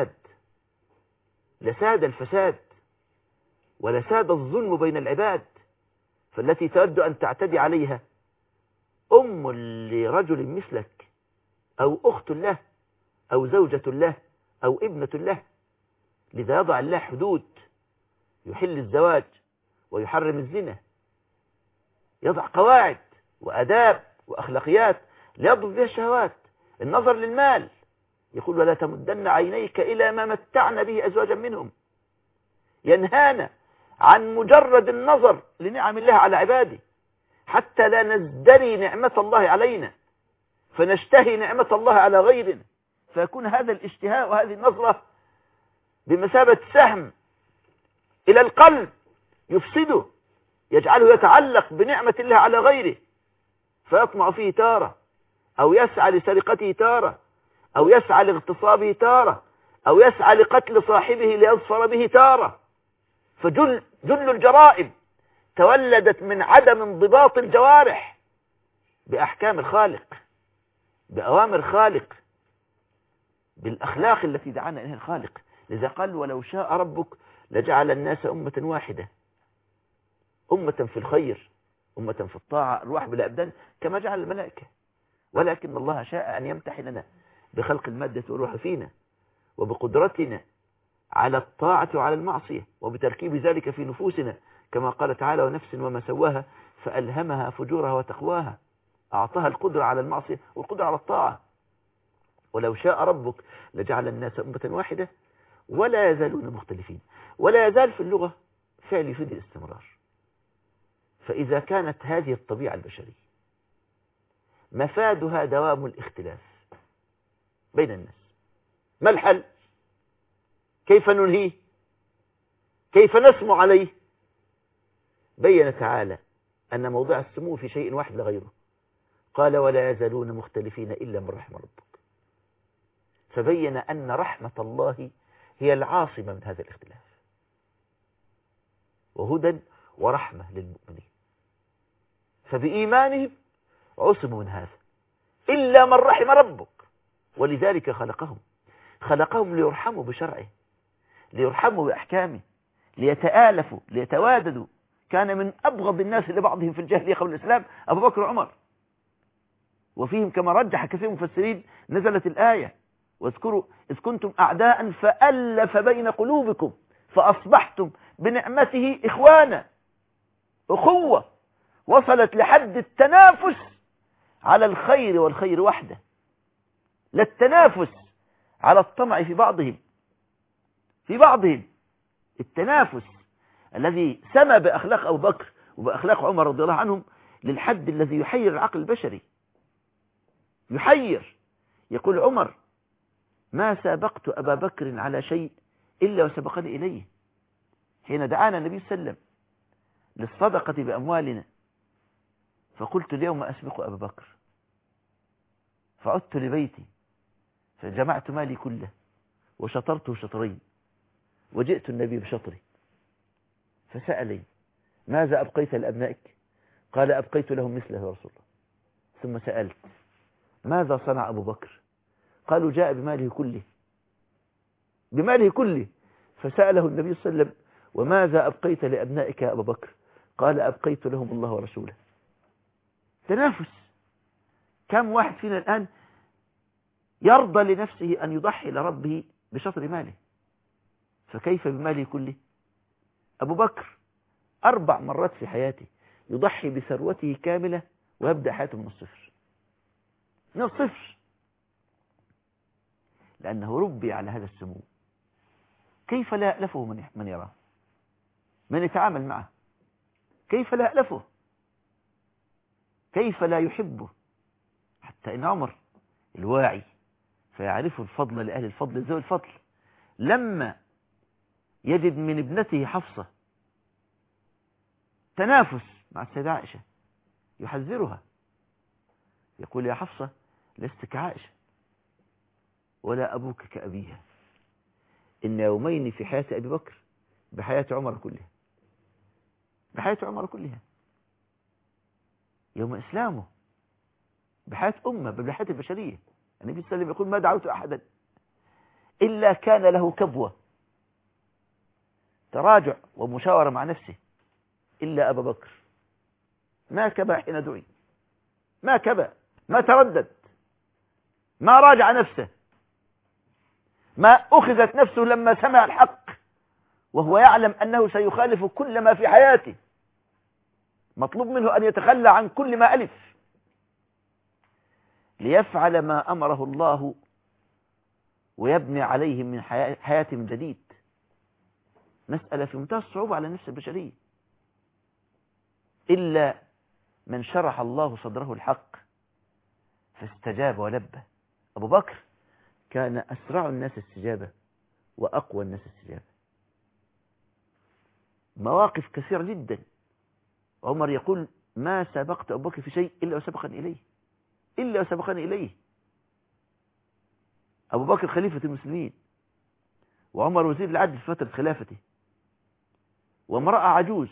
الفساد ولساد الظلم بين العباد. فالتي تود أن تعتدي عليها أم لرجل مثلك، أو أخت له، أو زوجة له، أو ابنة له. لذا يضع الله حدود، يحل الزواج ويحرم الزنا، يضع قواعد وأداب وأخلاقيات ليضبط بها الشهوات. النظر للمال، يقول: ولا تمدن عينيك إلى ما متعنا به أزواجا منهم. ينهانا عن مجرد النظر لنعم الله على عباده، حتى لا نزدري نعمة الله علينا فنشتهي نعمة الله على غيرنا، فيكون هذا الاشتهاء وهذه النظرة بمثابة سهم إلى القلب يفسده، يجعله يتعلق بنعمة الله على غيره، فيطمع فيه تارة، أو يسعى لسرقته تارة، أو يسعى لاغتصابه تارة، أو يسعى لقتل صاحبه ليظفر به تارة. فجل الجرائم تولدت من عدم انضباط الجوارح بأحكام الخالق، بأوامر الخالق، بالأخلاق التي دعانا إليها الخالق. لذا قال: ولو شاء ربك لجعل الناس أمة واحدة، أمة في الخير، أمة في الطاعة، الروح بلا أبدان، كما جعل الملائكة. ولكن الله شاء أن يمتحننا بخلق المادة والروح فينا، وبقدرتنا على الطاعة وعلى المعصية، وبتركيب ذلك في نفوسنا كما قال تعالى: ونفس وما سواها فألهمها فجورها وتقواها. أعطاها القدرة على المعصية والقدرة على الطاعة. ولو شاء ربك لجعل الناس أمة واحدة ولا يزالون مختلفين. ولا يزال في اللغة فعل يفيد الاستمرار. فإذا كانت هذه الطبيعة البشرية مفادها دوام الاختلاف بين الناس، ما الحل؟ كيف ننهيه؟ كيف نسمو عليه؟ بين تعالى أن موضع السمو في شيء واحد لغيره. قال: ولا يزالون مختلفين إلا من رحم ربك. فبين أن رحمة الله هي العاصمة من هذا الاختلاف، وهدى ورحمة للمؤمنين. فبإيمانهم عصموا من هذا إلا من رحم ربك. ولذلك خلقهم ليرحموا بشرعه، ليرحموا بأحكامه، ليتآلفوا، ليتواددوا. كان من أبغض الناس لبعضهم في الجاهلية قبل الإسلام أبو بكر وعمر، وفيهم كما رجح كثير من المفسرين نزلت الآية: واذكروا إذ كنتم أعداء فألف بين قلوبكم فأصبحتم بنعمته إخوانا. أخوة وصلت لحد التنافس على الخير والخير وحده، لا التنافس على الطمع في بعضهم. التنافس الذي سمى بأخلاق أبو بكر وبأخلاق عمر رضي الله عنهم للحد الذي يحير العقل البشري، يحير. يقول عمر: ما سابقت أبا بكر على شيء إلا وسبقني إليه. حين دعانا النبي صلى الله عليه وسلم للصدقة بأموالنا فقلت: اليوم أسبق أبا بكر. فعدت لبيتي فجمعت مالي كله وشطرته شطرين، وجئت النبي بشطري فسألي: ماذا أبقيت لأبنائك؟ قال: أبقيت لهم مثله يا رسول الله. ثم سألت: ماذا صنع أبو بكر؟ قالوا: جاء بماله كله. فسأله النبي صلى الله عليه وسلم: وماذا أبقيت لأبنائك يا أبا بكر؟ قال: أبقيت لهم الله ورسوله. تنافس. كم واحد فينا الآن يرضى لنفسه أن يضحي لربه بشطر ماله؟ فكيف بماله كله؟ أبو بكر 4 مرات في حياته يضحي بثروته كاملة ويبدأ حياته من الصفر، لأنه ربي على هذا السمو. كيف لا يألفه من يراه، من يتعامل معه؟ كيف لا يألفه؟ كيف لا يحبه؟ حتى إن عمر الواعي فيعرف الفضل لأهل الفضل ذوي الفضل، لما يجد من ابنته حفصة تنافس مع السيدة عائشة يحذرها، يقول: يا حفصة لست كعائشة ولا أبوك كأبيها، إن يومين في حياة أبي بكر بحياة عمر كلها، يوم إسلامه بحياة أمة، بحياة البشرية. النبي صلى الله عليه وسلم يقول: ما دعوت أحدا إلا كان له كبوة، تراجع ومشاورة مع نفسه، إلا أبا بكر. ما كبى حين دعي، ما كبى، ما تردد، ما راجع نفسه، ما أخذت نفسه لما سمع الحق وهو يعلم أنه سيخالف كل ما في حياته. مطلوب منه أن يتخلى عن كل ما ألف ليفعل ما أمره الله ويبني عليه من حياة من جديد. مسألة في منتهى الصعوبة على النفس البشرية. إلا من شرح الله صدره الحق فاستجاب ولبى. أبو بكر كان أسرع الناس استجابة وأقوى الناس استجابة. مواقف كثيرة جدا. عمر يقول: ما سبقت أبو بكر في شيء إلا وسبقني إليه. أبو بكر خليفة المسلمين، وعمر وزير العدل في فترة خلافته، وامرأة عجوز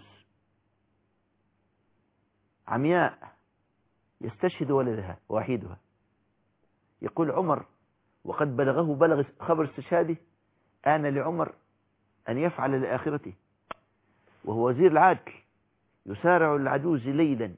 عمياء يستشهد ولدها وحيدها. يقول عمر وقد بلغ خبر استشهاده: آن لعمر أن يفعل لآخرته، وهو وزير العدل يسارع العجوز ليلا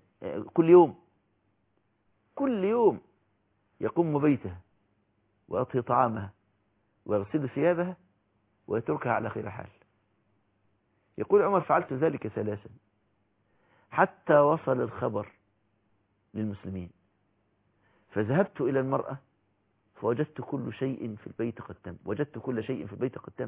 كل يوم يقوم بيتها ويطهي طعامها ويغسل ثيابها ويتركها على خير حال. يقول عمر: فعلت ذلك 3 حتى وصل الخبر للمسلمين، فذهبت إلى المرأة فوجدت كل شيء في البيت قد تم، وجدت كل شيء في البيت قد تم،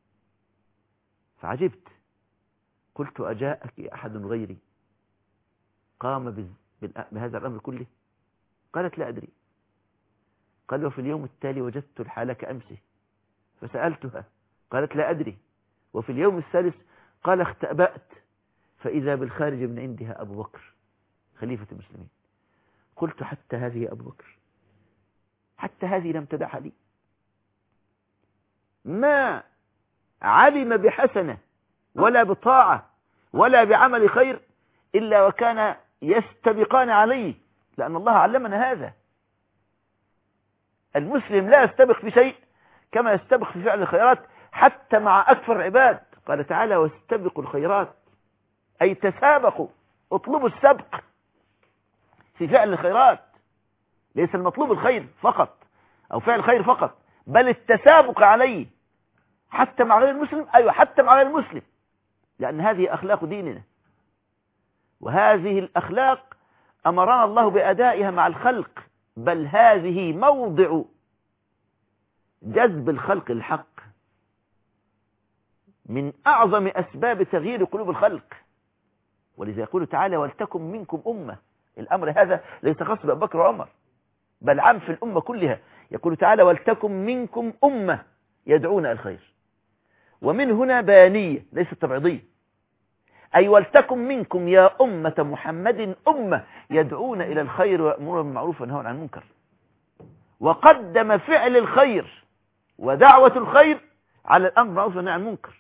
فعجبت، قلت: أجاءك أحد غيري قام بهذا الأمر كله؟ قالت: لا أدري. قال: وفي اليوم التالي وجدت الحالة كأمسه، فسألتها، قالت: لا أدري. وفي اليوم الثالث قال: اختبأت فإذا بالخارج من عندها أبو بكر خليفة المسلمين. قلت: حتى هذه أبو بكر، حتى هذه لم تدعها لي. ما علم بحسنة ولا بطاعة ولا بعمل خير إلا وكان يستبقان عليه، لأن الله علمنا هذا. المسلم لا يستبق في شيء كما يستبق في فعل الخيرات حتى مع أكثر العباد. قال تعالى: واستبقوا الخيرات، أي تسابقوا، اطلبوا السبق في فعل الخيرات. ليس المطلوب الخير فقط أو فعل الخير فقط، بل التسابق عليه حتى مع غير المسلم. أيوة، حتى مع غير المسلم، لأن هذه أخلاق ديننا، وهذه الأخلاق أمرنا الله بأدائها مع الخلق، بل هذه موضع جذب الخلق الحق، من أعظم أسباب تغيير قلوب الخلق. ولذا يقول تعالى: ولتكن منكم أمة. الأمر هذا ليس خاص بأبو بكر وعمر، بل عام في الأمة كلها. يقول تعالى: ولتكن منكم أمة يدعون إلى الخير. ومن هنا بيانية ليست تبعيضية، أي ولتكن منكم يا أمة محمد أمة يدعون إلى الخير ويأمرون بالمعروف وينهون عن المنكر. وقدم فعل الخير ودعوة الخير على الأمر بالمعروف والنهي عن المنكر.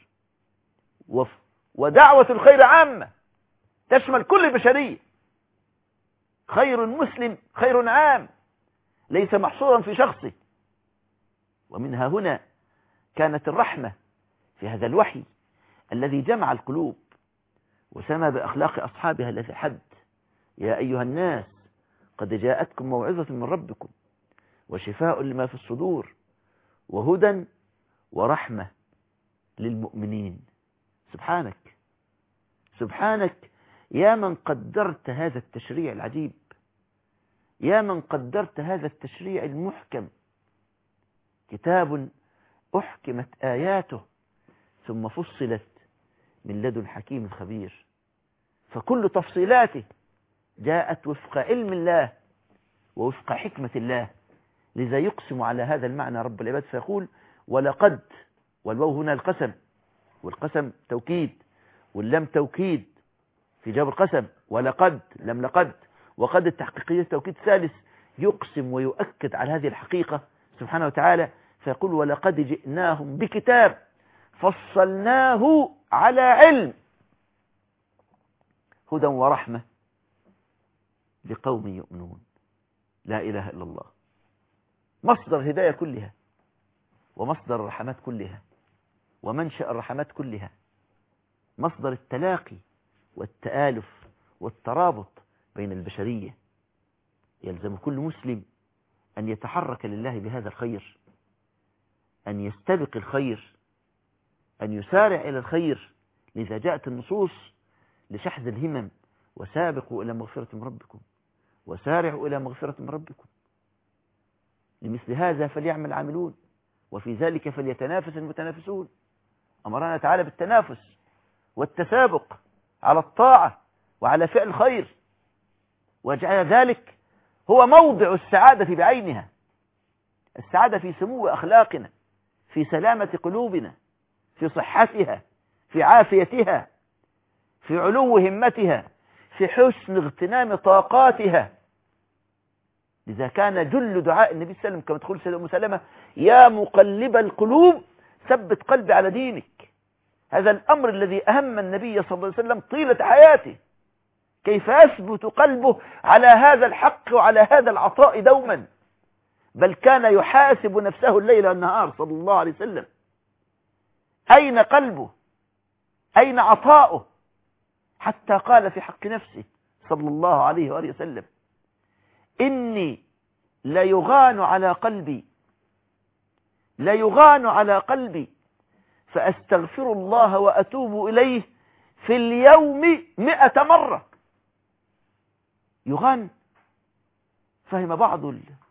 ودعوة الخير عامة تشمل كل البشرية. خير المسلم خير عام ليس محصورا في شخصه. ومنها هنا كانت الرحمة في هذا الوحي الذي جمع القلوب وسمى بأخلاق أصحابها الذي حد: يا أيها الناس قد جاءتكم موعظة من ربكم وشفاء لما في الصدور وهدى ورحمة للمؤمنين. سبحانك، سبحانك يا من قدرت هذا التشريع العجيب، يا من قدرت هذا التشريع المحكم. كتاب أحكمت آياته ثم فصلت من لدن حكيم خبير، فكل تفصيلاته جاءت وفق علم الله ووفق حكمة الله. لذا يقسم على هذا المعنى رب العباد فيقول: ولقد، والواو هنا القسم، والقسم توكيد، واللام توكيد في جواب القسم، ولقد لم لقد، وقد التحقيقية توكيد ثالث يقسم ويؤكد على هذه الحقيقة سبحانه وتعالى، فيقول: ولقد جئناهم بكتاب فصلناه على علم هدى ورحمة لقوم يؤمنون. لا إله إلا الله، مصدر الهداية كلها، ومصدر الرحمات كلها، ومنشأ الرحمات كلها، مصدر التلاقي والتآلف والترابط بين البشرية. يلزم كل مسلم أن يتحرك لله بهذا الخير، أن يستبق الخير، أن يسارع إلى الخير. لذا جاءت النصوص لشحذ الهمم: وسابقوا إلى مغفرة من ربكم وسارعوا إلى مغفرة من ربكم. لمثل هذا فليعمل العاملون وفي ذلك فليتنافس المتنافسون. أمرنا تعالى بالتنافس والتسابق على الطاعة وعلى فعل الخير، وجعل ذلك هو موضع السعادة بعينها. السعادة في سمو أخلاقنا، في سلامة قلوبنا، في صحتها، في عافيتها، في علو همتها، في حسن اغتنام طاقاتها. لذا كان جل دعاء النبي صلى الله عليه وسلم كما تقول سيدة أم سلمة: يا مقلب القلوب ثبت قلبي على دينك. هذا الأمر الذي أهم النبي صلى الله عليه وسلم طيلة حياته، كيف يثبت قلبه على هذا الحق وعلى هذا العطاء دوما. بل كان يحاسب نفسه الليل والنهار صلى الله عليه وسلم: أين قلبه؟ أين عطاؤه؟ حتى قال في حق نفسه صلى الله عليه وآله وسلم: إني ليغان على قلبي فأستغفر الله وأتوب إليه في اليوم 100 مرة. يغان. فهم بعض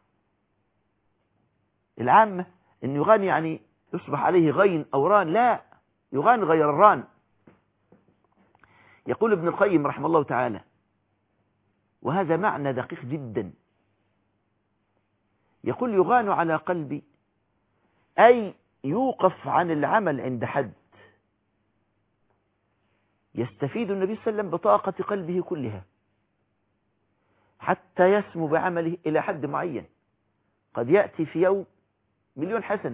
العامة أن يغان يعني يصبح عليه غين أو ران. لا، يغان غير الران. يقول ابن القيم رحمه الله تعالى، وهذا معنى دقيق جدا، يقول يغان على قلبي أي يوقف عن العمل عند حد يستفيد النبي صلى الله عليه وسلم بطاقة قلبه كلها حتى يسمو بعمله إلى حد معين. قد يأتي في يوم 1,000,000 حسنة.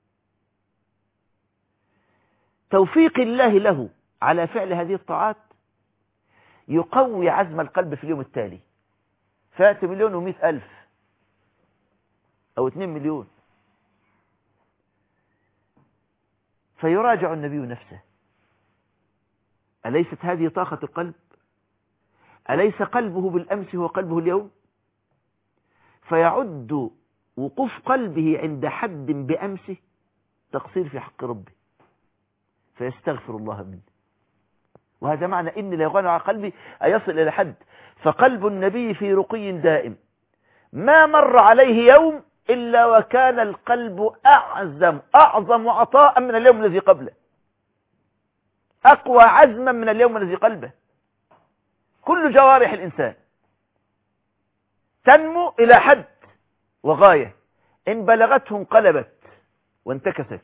توفيق الله له على فعل هذه الطاعات يقوي عزم القلب في اليوم التالي، فات 1,100,000 أو 2,000,000، فيراجع النبي نفسه، أليست هذه طاقة القلب؟ أليس قلبه بالأمس هو قلبه اليوم؟ فيعد وقوف قلبه عند حد بأمسه تقصير في حق ربه، فيستغفر الله منه. وهذا معنى إن لا يغان على قلبي أن يصل إلى حد. فقلب النبي في رقي دائم، ما مر عليه يوم إلا وكان القلب أعظم عطاء من اليوم الذي قبله، أقوى عزما من اليوم الذي قلبه. كل جوارح الإنسان تنمو إلى حد وغاية، إن بلغته انقلبت وانتكست.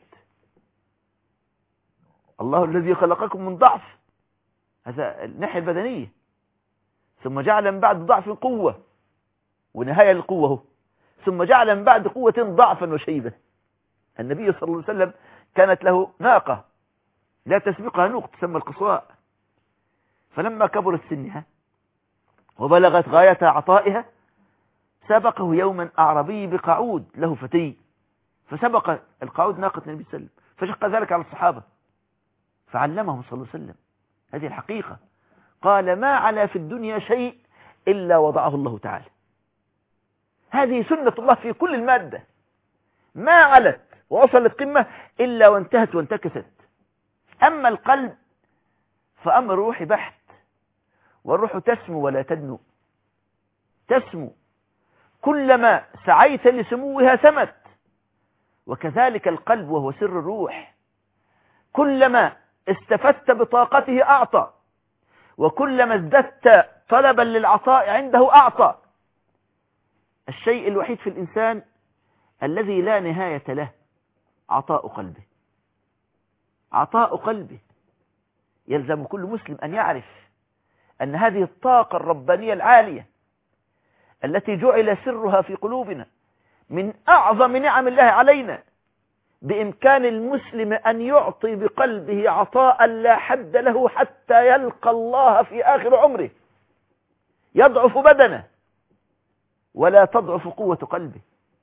الله الذي خلقكم من ضعف، هذا الناحية البدنية، ثم جعل من بعد ضعف قوة ونهاية للقوة، ثم جعل من بعد قوة ضعفا وشيبة. النبي صلى الله عليه وسلم كانت له ناقة لا تسبقها نوق تسمى القصواء، فلما كبرت سنها وبلغت غاية عطائها سبقه يوما أعربي بقعود له فتي، فسبق القعود ناقة النبي صلى الله عليه وسلم، فشق ذلك على الصحابة فعلمهم صلى الله عليه وسلم هذه الحقيقة. قال ما علا في الدنيا شيء إلا وضعه الله تعالى. هذه سنة الله في كل المادة، ما علت ووصلت قمة إلا وانتهت وانتكست. أما القلب فأمر روحي بحت، والروح تسمو ولا تدنو، تسمو كلما سعيت لسموها سمت. وكذلك القلب وهو سر الروح، كلما استفدت بطاقته أعطى، وكلما ازددت طلبا للعطاء عنده أعطى. الشيء الوحيد في الإنسان الذي لا نهاية له عطاء قلبه. عطاء قلبه. يلزم كل مسلم أن يعرف أن هذه الطاقة الربانية العالية التي جعل سرها في قلوبنا من أعظم نعم الله علينا، بإمكان المسلم أن يعطي بقلبه عطاء لا حد له حتى يلقى الله في آخر عمره. يضعف بدنه ولا تضعف قوة قلبه.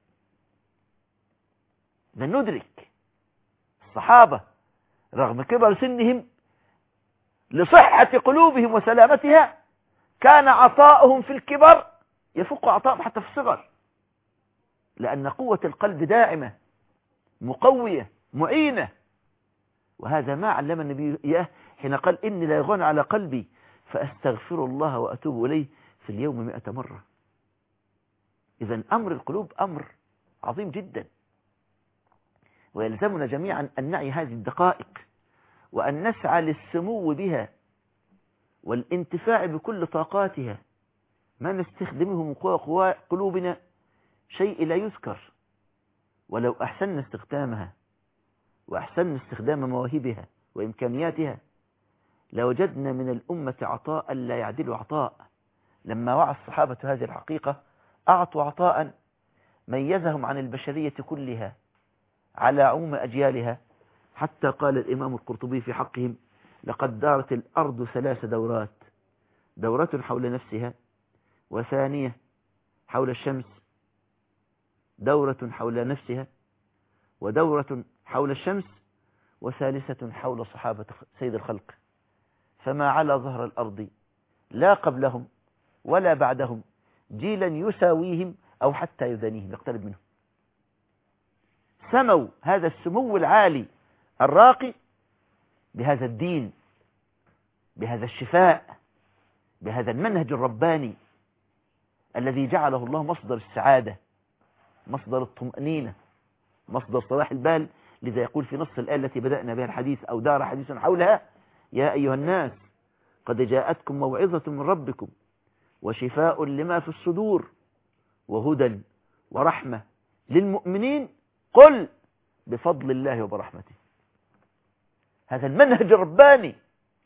ندرك الصحابة رغم كبر سنهم لصحة قلوبهم وسلامتها كان عطاؤهم في الكبر يفوق عطاءهم حتى في الصغر، لأن قوة القلب داعمة مقوية معينة. وهذا ما علم النبي إياه حين قال إني لا يغان على قلبي فأستغفر الله وأتوب إليه في اليوم 100 مرة. إذن أمر القلوب أمر عظيم جدا، ويلزمنا جميعا أن نعي هذه الدقائق وأن نسعى للسمو بها والانتفاع بكل طاقاتها. ما نستخدمه من قوى قلوبنا شيء لا يذكر، ولو أحسننا استخدامها وأحسننا استخدام مواهبها وإمكانياتها لوجدنا من الأمة عطاء لا يعدل عطاء. لما وعى الصحابة هذه الحقيقة أعطوا عطاء ميزهم عن البشرية كلها على عموم أجيالها، حتى قال الإمام القرطبي في حقهم لقد دارت الأرض 3 دورات، دورة حول نفسها، وثانية حول الشمس، دورة حول نفسها، ودورة حول الشمس، وثالثة حول صحابة سيد الخلق، فما على ظهر الأرض لا قبلهم ولا بعدهم جيلا يساويهم أو حتى يدانيهم يقترب منهم. سموا هذا السمو العالي الراقي بهذا الدين، بهذا الشفاء، بهذا المنهج الرباني الذي جعله الله مصدر السعادة، مصدر الطمأنينة، مصدر صلاح البال. لذا يقول في نص الآية التي بدأنا بها الحديث أو دار حديث حولها: يا أيها الناس قد جاءتكم موعظة من ربكم وشفاء لما في الصدور وهدى ورحمة للمؤمنين قل بفضل الله وبرحمته. هذا المنهج الرباني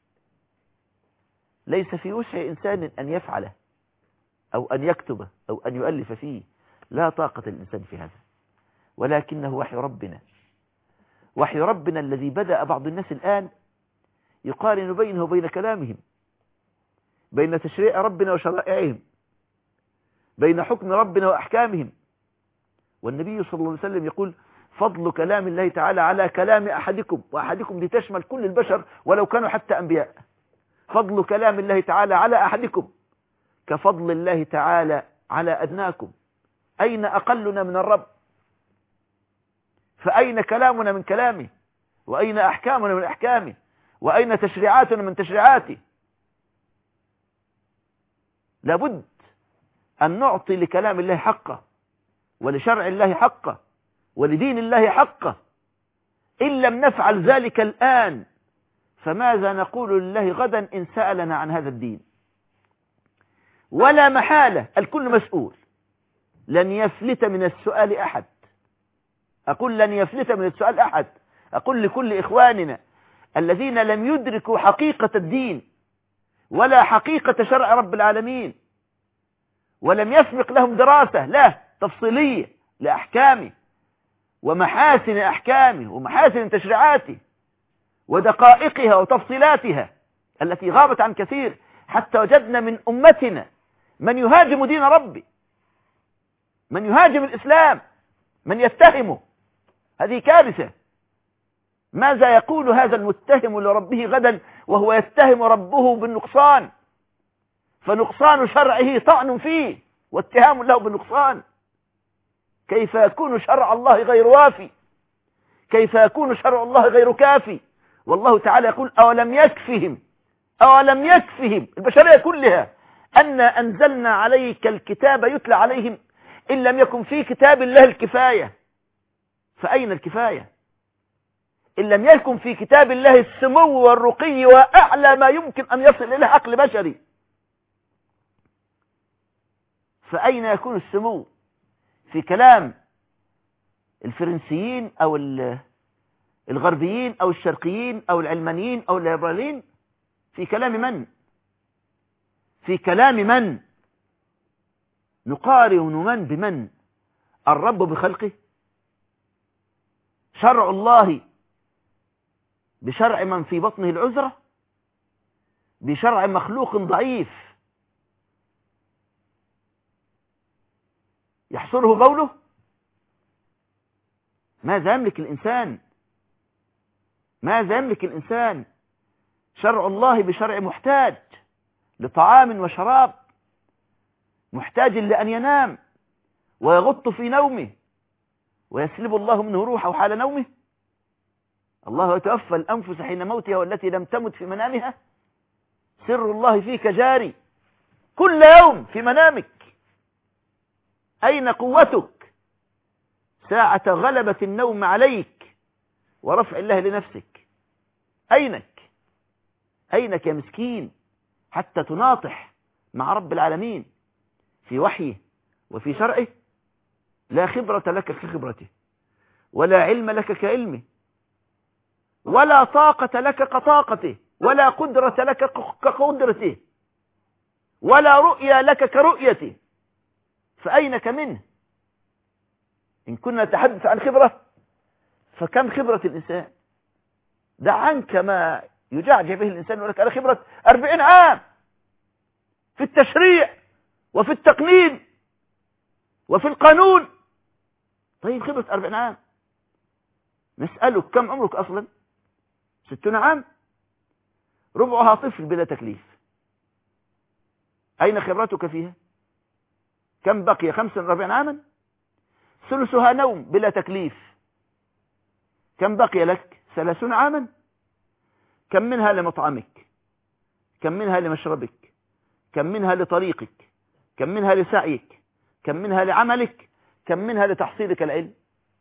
ليس في وسع إنسان أن يفعله أو أن يكتبه أو أن يؤلف فيه، لا طاقة الإنسان في هذا، ولكنه وحي ربنا، وحي ربنا الذي بدأ بعض الناس الآن يقارن بينه وبين كلامهم، بين تشريع ربنا وشرائعهم، بين حكم ربنا وأحكامهم. والنبي صلى الله عليه وسلم يقول: فضل كلام الله تعالى على كلام أحدكم، وأحدكم لتشمل كل البشر ولو كانوا حتى أنبياء، فضل كلام الله تعالى على أحدكم كفضل الله تعالى على أدناكم. أين أقلنا من الرب؟ فأين كلامنا من كلامه؟ وأين أحكامنا من أحكامه؟ وأين تشريعاتنا من تشريعاته؟ لابد أن نعطي لكلام الله حقه، ولشرع الله حقه، ولدين الله حقه. إن لم نفعل ذلك الآن فماذا نقول لله غدا إن سألنا عن هذا الدين؟ ولا محالة الكل مسؤول، لن يفلت من السؤال أحد. أقول لن يفلت من السؤال أحد. أقول لكل إخواننا الذين لم يدركوا حقيقة الدين ولا حقيقة شرع رب العالمين، ولم يسبق لهم دراسة لا تفصيلية لأحكامه ومحاسن أحكامه ومحاسن تشريعاته ودقائقها وتفصيلاتها التي غابت عن كثير، حتى وجدنا من أمتنا من يهاجم دين ربي، من يهاجم الإسلام، من يتهمه. هذه كارثة. ماذا يقول هذا المتهم لربه غدا وهو يتهم ربه بالنقصان؟ فنقصان شرعه طعن فيه واتهام له بالنقصان. كيف يكون شرع الله غير وافي؟ كيف يكون شرع الله غير كافي؟ والله تعالى يقول: أولم يكفهم البشرية كلها أن أنزلنا عليك الكتاب يتلى عليهم، إن لم يكن في كتاب الله الكفاية. فأين الكفاية؟ إن لم يكن في كتاب الله السمو والرقي وأعلى ما يمكن أن يصل إليه عقل بشري، فأين يكون السمو؟ في كلام الفرنسيين أو الغربيين أو الشرقيين أو العلمانيين أو الليبراليين؟ في كلام من؟ في كلام من؟ نقارن من بمن؟ الرب بخلقه؟ شرع الله بشرع من في بطنه العذرة؟ بشرع مخلوق ضعيف يحصره قوله؟ ماذا يملك الإنسان؟ ماذا يملك الإنسان؟ شرع الله بشرع محتاج لطعام وشراب، محتاج لأن ينام ويغط في نومه ويسلب الله منه روحه حال نومه. الله يتوفى الأنفس حين موتها والتي لم تمت في منامها. سر الله فيك جاري كل يوم في منامك. أين قوتك ساعة غلبة النوم عليك ورفع الله لنفسك؟ أينك يا مسكين حتى تناطح مع رب العالمين في وحيه وفي شرعه؟ لا خبرة لك كخبرته، ولا علم لك كعلمه، ولا طاقة لك كطاقته، ولا قدرة لك كقدرته، ولا رؤية لك كرؤيته. فأينك منه؟ إن كنا نتحدث عن خبرة فكم خبرة الإنسان؟ دع عنك ما يجعجع به الإنسان يقول لك أنا خبرة 40 عام في التشريع وفي التقنين وفي القانون. طيب خبرة 40 عام، نسألك كم عمرك أصلا؟ 60 عام، ربعها طفل بلا تكليف. أين خبرتك فيها؟ كم بقي؟ 45 عاما، ثلثها نوم بلا تكليف. كم بقي لك؟ 30 عاما، كم منها لمطعمك، كم منها لمشربك، كم منها لطريقك، كم منها لسعيك، كم منها لعملك، كم منها لتحصيلك العلم.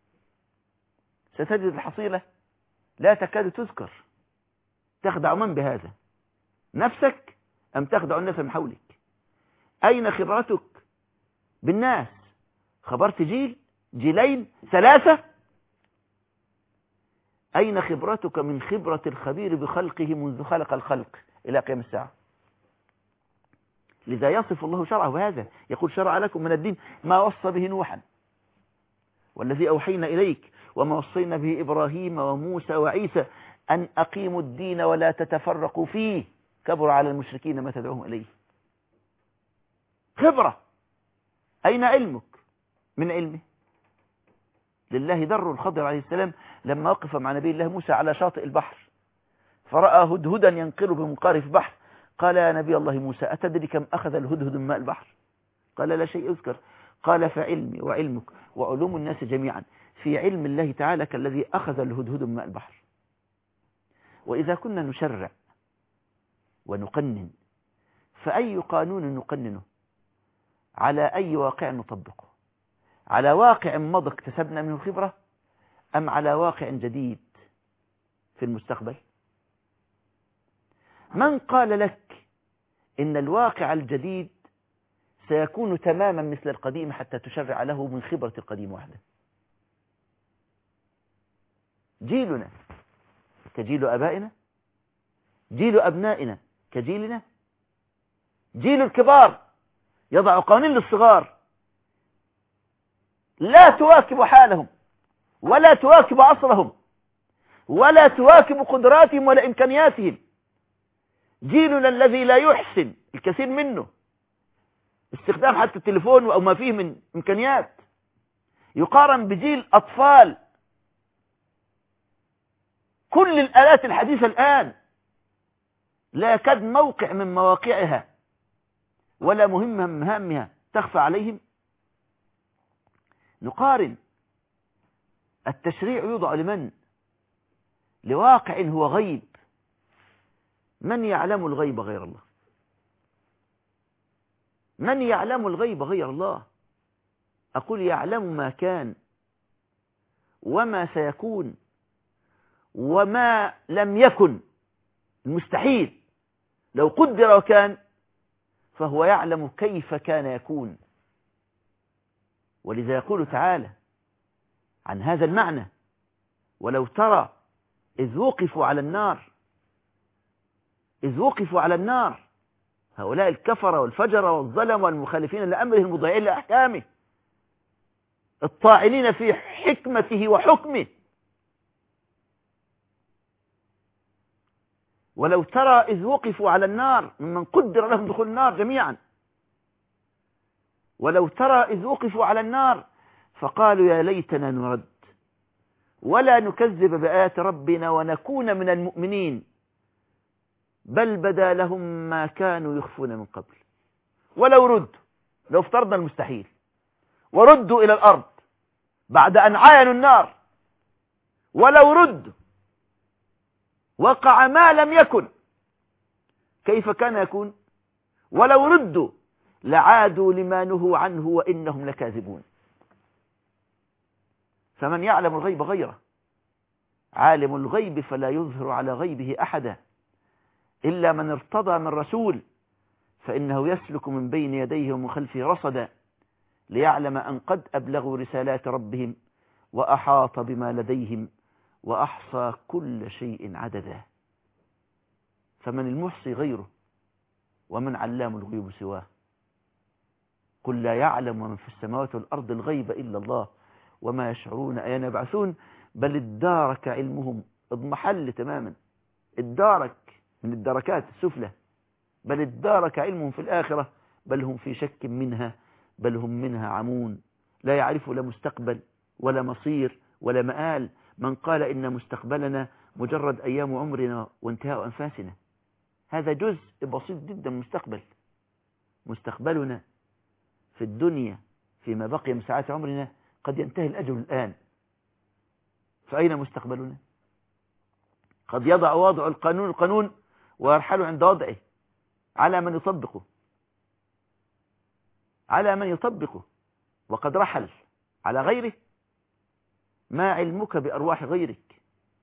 ستجد الحصيلة لا تكاد تذكر. تخدع من بهذا؟ نفسك أم تخدع الناس من حولك؟ أين خبرتك بالناس؟ خبرت جيل، جيلين، ثلاثة؟ أين خبرتك من خبرة الخبير بخلقه منذ خلق الخلق إلى قيام الساعة؟ لذا يصف الله شرعه بهذا، يقول شرع لكم من الدين ما وصى به نوحا والذي أوحينا إليك وما وصينا به إبراهيم وموسى وعيسى أن أقيموا الدين ولا تتفرقوا فيه كبر على المشركين ما تدعوهم إليه. خبرة. أين علمك من علمه؟ لله در الخضر عليه السلام لما وقف مع نبي الله موسى على شاطئ البحر فرأى هدهدا ينقل بمنقار في البحر، قال يا نبي الله موسى أتدري كم أخذ الهدهد من ماء البحر؟ قال لا شيء أذكر. قال فعلمي وعلمك وعلوم الناس جميعا في علم الله تعالى كالذي أخذ الهدهد من ماء البحر. وإذا كنا نشرع ونقنن فأي قانون نقننه؟ على أي واقع نطبقه؟ على واقع مضى اكتسبنا منه خبرة أم على واقع جديد في المستقبل؟ من قال لك إن الواقع الجديد سيكون تماما مثل القديم حتى تشرع له من خبرة القديم وحده؟ جيلنا كجيل أبائنا، جيل أبنائنا كجيلنا. جيل الكبار يضع قوانين للصغار لا تواكب حالهم ولا تواكب عصرهم ولا تواكب قدراتهم ولا إمكانياتهم. جيلنا الذي لا يحسن الكثير منه استخدام حتى التليفون أو ما فيه من إمكانيات يقارن بجيل أطفال كل الآلات الحديثة الآن لا يكاد موقع من مواقعها ولا مهمة من مهامها تخفى عليهم. نقارن. التشريع يوضع لمن؟ لواقع هو غيب. من يعلم الغيب غير الله؟ من يعلم الغيب غير الله؟ أقول يعلم ما كان وما سيكون وما لم يكن، المستحيل. لو قدر وكان فهو يعلم كيف كان يكون. ولذا يقول تعالى عن هذا المعنى ولو ترى إذ وقفوا على النار، إذ وقفوا على النار هؤلاء الكفرة والفجرة والظلم والمخالفين لأمره المضيعين لأحكامه الطاعنين في حكمته وحكمه. ولو ترى إذ وقفوا على النار ممن قدر لهم دخول النار جميعا. ولو ترى إذ وقفوا على النار فقالوا يا ليتنا نرد ولا نكذب بآيات ربنا ونكون من المؤمنين بل بدا لهم ما كانوا يخفون من قبل. ولو ردوا، لو افترضنا المستحيل وردوا إلى الأرض بعد أن عاينوا النار، ولو ردوا وقع ما لم يكن كيف كان يكون؟ ولو ردوا لعادوا لما نهوا عنه وإنهم لكاذبون. فمن يعلم الغيب غيره؟ عالم الغيب فلا يظهر على غيبه أحدا إلا من ارتضى من رسول فإنه يسلك من بين يديه ومن خلفه رصدا ليعلم أن قد أبلغوا رسالات ربهم وأحاط بما لديهم وأحصى كل شيء عددا. فمن المحصي غيره ومن علام الغيوب سواه؟ قل لا يعلم من في السماوات والأرض الغيب إلا الله وما يشعرون أين يبعثون بل ادارك علمهم. اضمحل تماما، ادارك من الدركات السفلى، بل ادارك علمهم في الآخرة بل هم في شك منها بل هم منها عمون. لا يعرف لا مستقبل ولا مصير ولا مآل. من قال إن مستقبلنا مجرد أيام عمرنا وانتهاء أنفاسنا، هذا جزء بسيط جدا من المستقبل. مستقبلنا في الدنيا فيما بقي من ساعات عمرنا قد ينتهي الأجل الآن، فأين مستقبلنا؟ قد يضع واضع القانون ويرحل عند وضعه على من يطبقه، على من يطبقه، وقد رحل على غيره. ما علمك بأرواح غيرك؟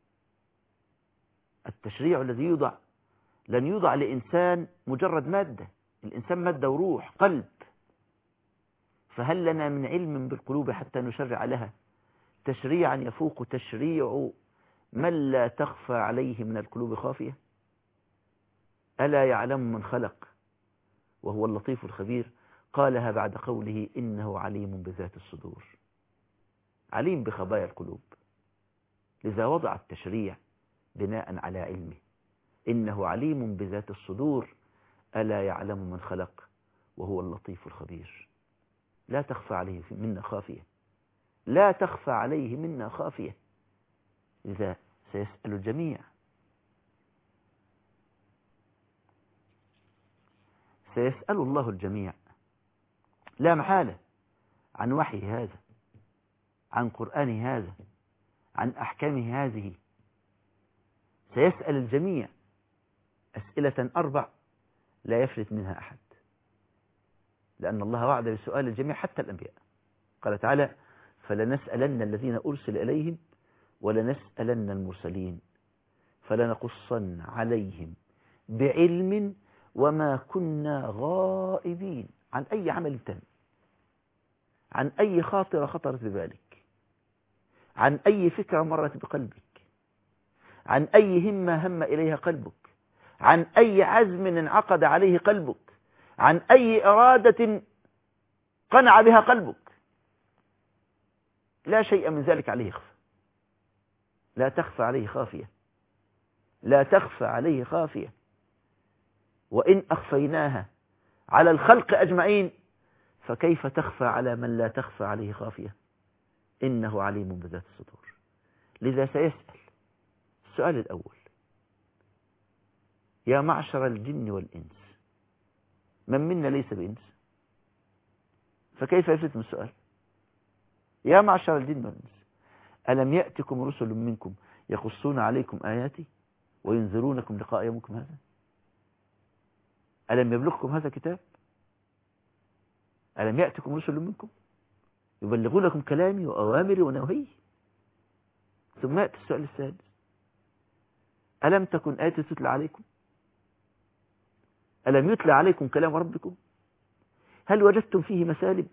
التشريع الذي يوضع لن يوضع لإنسان مجرد مادة، الإنسان مادة وروح قلب. فهل لنا من علم بالقلوب حتى نشرع لها تشريعا يفوق تشريع من لا تخفى عليه من القلوب خافية؟ ألا يعلم من خلق وهو اللطيف الخبير؟ قالها بعد قوله إنه عليم بذات الصدور، عليم بخبايا القلوب. لذا وضع التشريع بناء على علمه، إنه عليم بذات الصدور، ألا يعلم من خلق وهو اللطيف الخبير. لا تخفى عليه منا خافية، لا تخفى عليه منا خافية. لذا سيسأل الجميع، سيسأل الله الجميع لا محالة عن وحي هذا، عن قرآن هذا، عن أحكامه هذه. سيسأل الجميع أسئلة 4 لا يفلت منها أحد، لأن الله وعد بسؤال الجميع حتى الأنبياء. قال تعالى فلنسألن الذين أرسل إليهم ولنسألن المرسلين فلنقصن عليهم بعلم وما كنا غائبين. عن أي عمل تم، عن أي خاطرة خطرت ببالك، عن أي فكرة مرت بقلبك، عن أي همة هم إليها قلبك، عن أي عزم انعقد عليه قلبك، عن أي إرادة قنع بها قلبك. لا شيء من ذلك عليه يخفى، لا تخفى عليه خافية، لا تخفى عليه خافية. وإن أخفيناها على الخلق أجمعين فكيف تخفى على من لا تخفى عليه خافية؟ إنه عليم بذات الصدور. لذا سيسأل السؤال الأول: يا معشر الجن والإنس، من منا ليس بإنس؟ فكيف يفلت من السؤال؟ يا معشر الجن والإنس ألم يأتكم رسل منكم يقصون عليكم آياتي وينذرونكم لقاء يومكم هذا؟ ألم يبلغكم هذا الكتاب؟ ألم يأتكم رسل منكم يبلغونكم كلامي وأوامري ونهي؟ ثم يأتي السؤال السادس: ألم تكن آياتي تتلى عليكم؟ ألم يتلى عليكم كلام ربكم؟ هل وجدتم فيه مسالب؟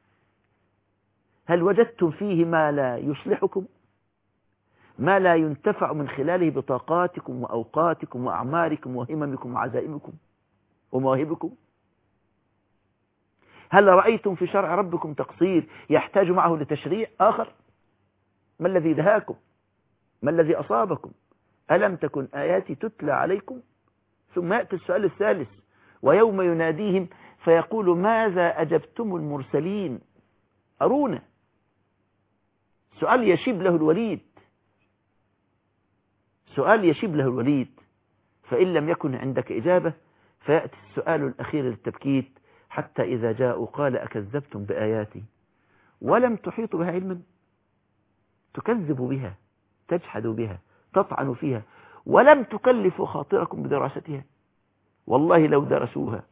هل وجدتم فيه ما لا يصلحكم، ما لا ينتفع من خلاله بطاقاتكم وأوقاتكم وأعماركم وهممكم وعزائمكم ومواهبكم؟ هل رأيتم في شرع ربكم تقصير يحتاج معه لتشريع آخر؟ ما الذي دهاكم؟ ما الذي أصابكم؟ ألم تكن آياتي تتلى عليكم؟ ثم يأتي السؤال الثالث: ويوم يناديهم فيقول ماذا أجبتم المرسلين؟ أرونا. سؤال يشيب له الوليد، سؤال يشيب له الوليد. فإن لم يكن عندك إجابة فيأتي السؤال الأخير للتبكيت: حتى إذا جاءوا قال أكذبتم بآياتي ولم تحيطوا بها علما؟ تكذبوا بها، تجحدوا بها، تطعنوا فيها، ولم تكلفوا خاطركم بدراستها. والله لو درسوها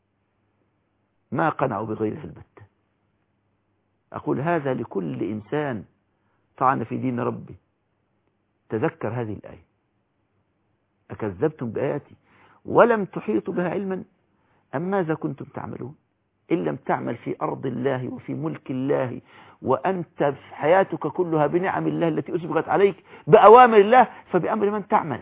ما قنعوا بغيرها البتة. أقول هذا لكل إنسان طعن في دين ربه. تذكر هذه الآية: أكذبتم بآياتي ولم تحيطوا بها علما أم ماذا كنتم تعملون؟ إن لم تعمل في أرض الله وفي ملك الله وأنت في حياتك كلها بنعم الله التي أسبغت عليك بأوامر الله، فبأمر من تعمل؟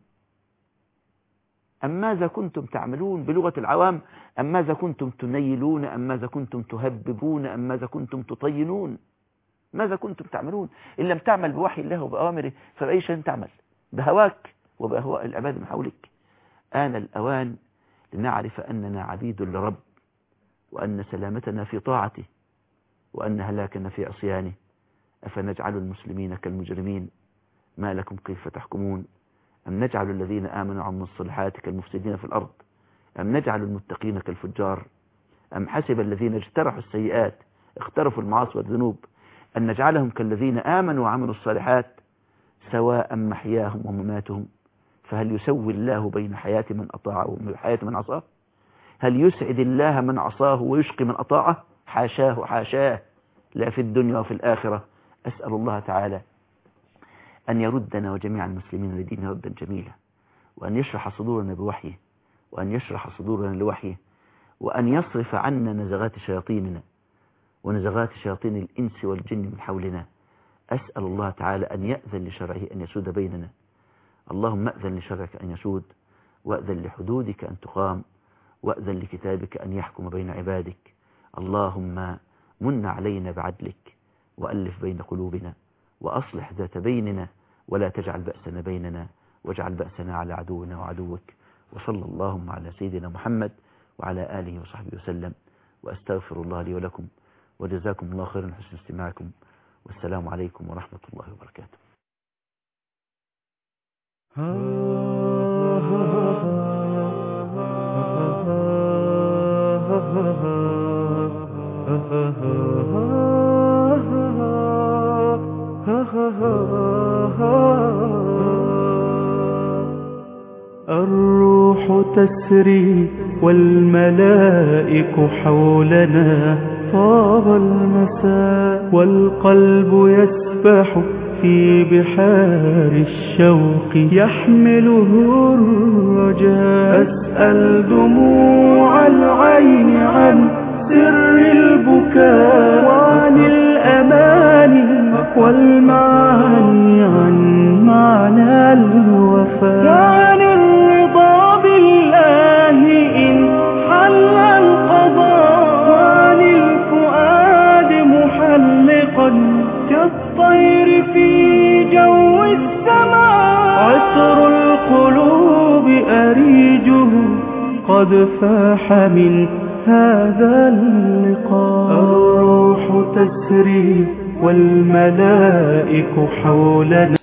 أم ماذا كنتم تعملون بلغة العوام؟ أم ماذا كنتم تنيلون؟ أم ماذا كنتم تهببون؟ أم ماذا كنتم تطينون؟ ماذا كنتم تعملون؟ إن لم تعمل بوحي الله وبأوامره فبأي شيء تعمل؟ بهواك وبأهواء العباد من حولك. آن الأوان لنعرف أننا عبيد لرب، وأن سلامتنا في طاعته، وأن هلاكنا في عصيانه. أفنجعل المسلمين كالمجرمين؟ ما لكم كيف تحكمون؟ أم نجعل الذين آمنوا وعملوا الصالحات كالمفسدين في الأرض؟ أم نجعل المتقين كالفجار؟ أم حسب الذين اجترحوا السيئات اقترفوا المعاصي والذنوب أن نجعلهم كالذين آمنوا وعملوا الصالحات سواء محياهم ومماتهم فهل يسوي الله بين حياة من أطاعه وحياة من عصاه؟ هل يسعد الله من عصاه ويشقي من أطاعه؟ حاشاه حاشاه، لا في الدنيا وفي الآخرة. أسأل الله تعالى أن يردنا وجميع المسلمين لدينه ردا جميلا، وأن يشرح صدورنا بوحيه، وأن يشرح صدورنا لوحيه، وأن يصرف عنا نزغات شياطيننا ونزغات شياطين الإنس والجن من حولنا. أسأل الله تعالى أن يأذن لشرعه أن يسود بيننا. اللهم أذن لشرعك أن يسود، وأذن لحدودك أن تقام، وأذن لكتابك أن يحكم بين عبادك. اللهم من علينا بعدلك، وألف بين قلوبنا، وأصلح ذات بيننا، ولا تجعل بأسنا بيننا، واجعل بأسنا على عدونا وعدوك. وصلى اللهم على سيدنا محمد وعلى آله وصحبه وسلم، وأستغفر الله لي ولكم، وجزاكم الله خيرا حسن استماعكم، والسلام عليكم ورحمة الله وبركاته. الروح تسري والملائك حولنا، طاب المساء والقلب يسبح في بحار الشوق يحمله الرجاء. أسأل دموع العين عن سر البكاء، وعن الأماني والمعاني عن معنى الوفاء، وعن الرضا بالله إن حل القضاء، وعن الفؤاد محلقا كالطير في جو السماء. عطر القلوب أريجه قد فاح من هذا اللقاء. الروح تسري والملائك حولنا.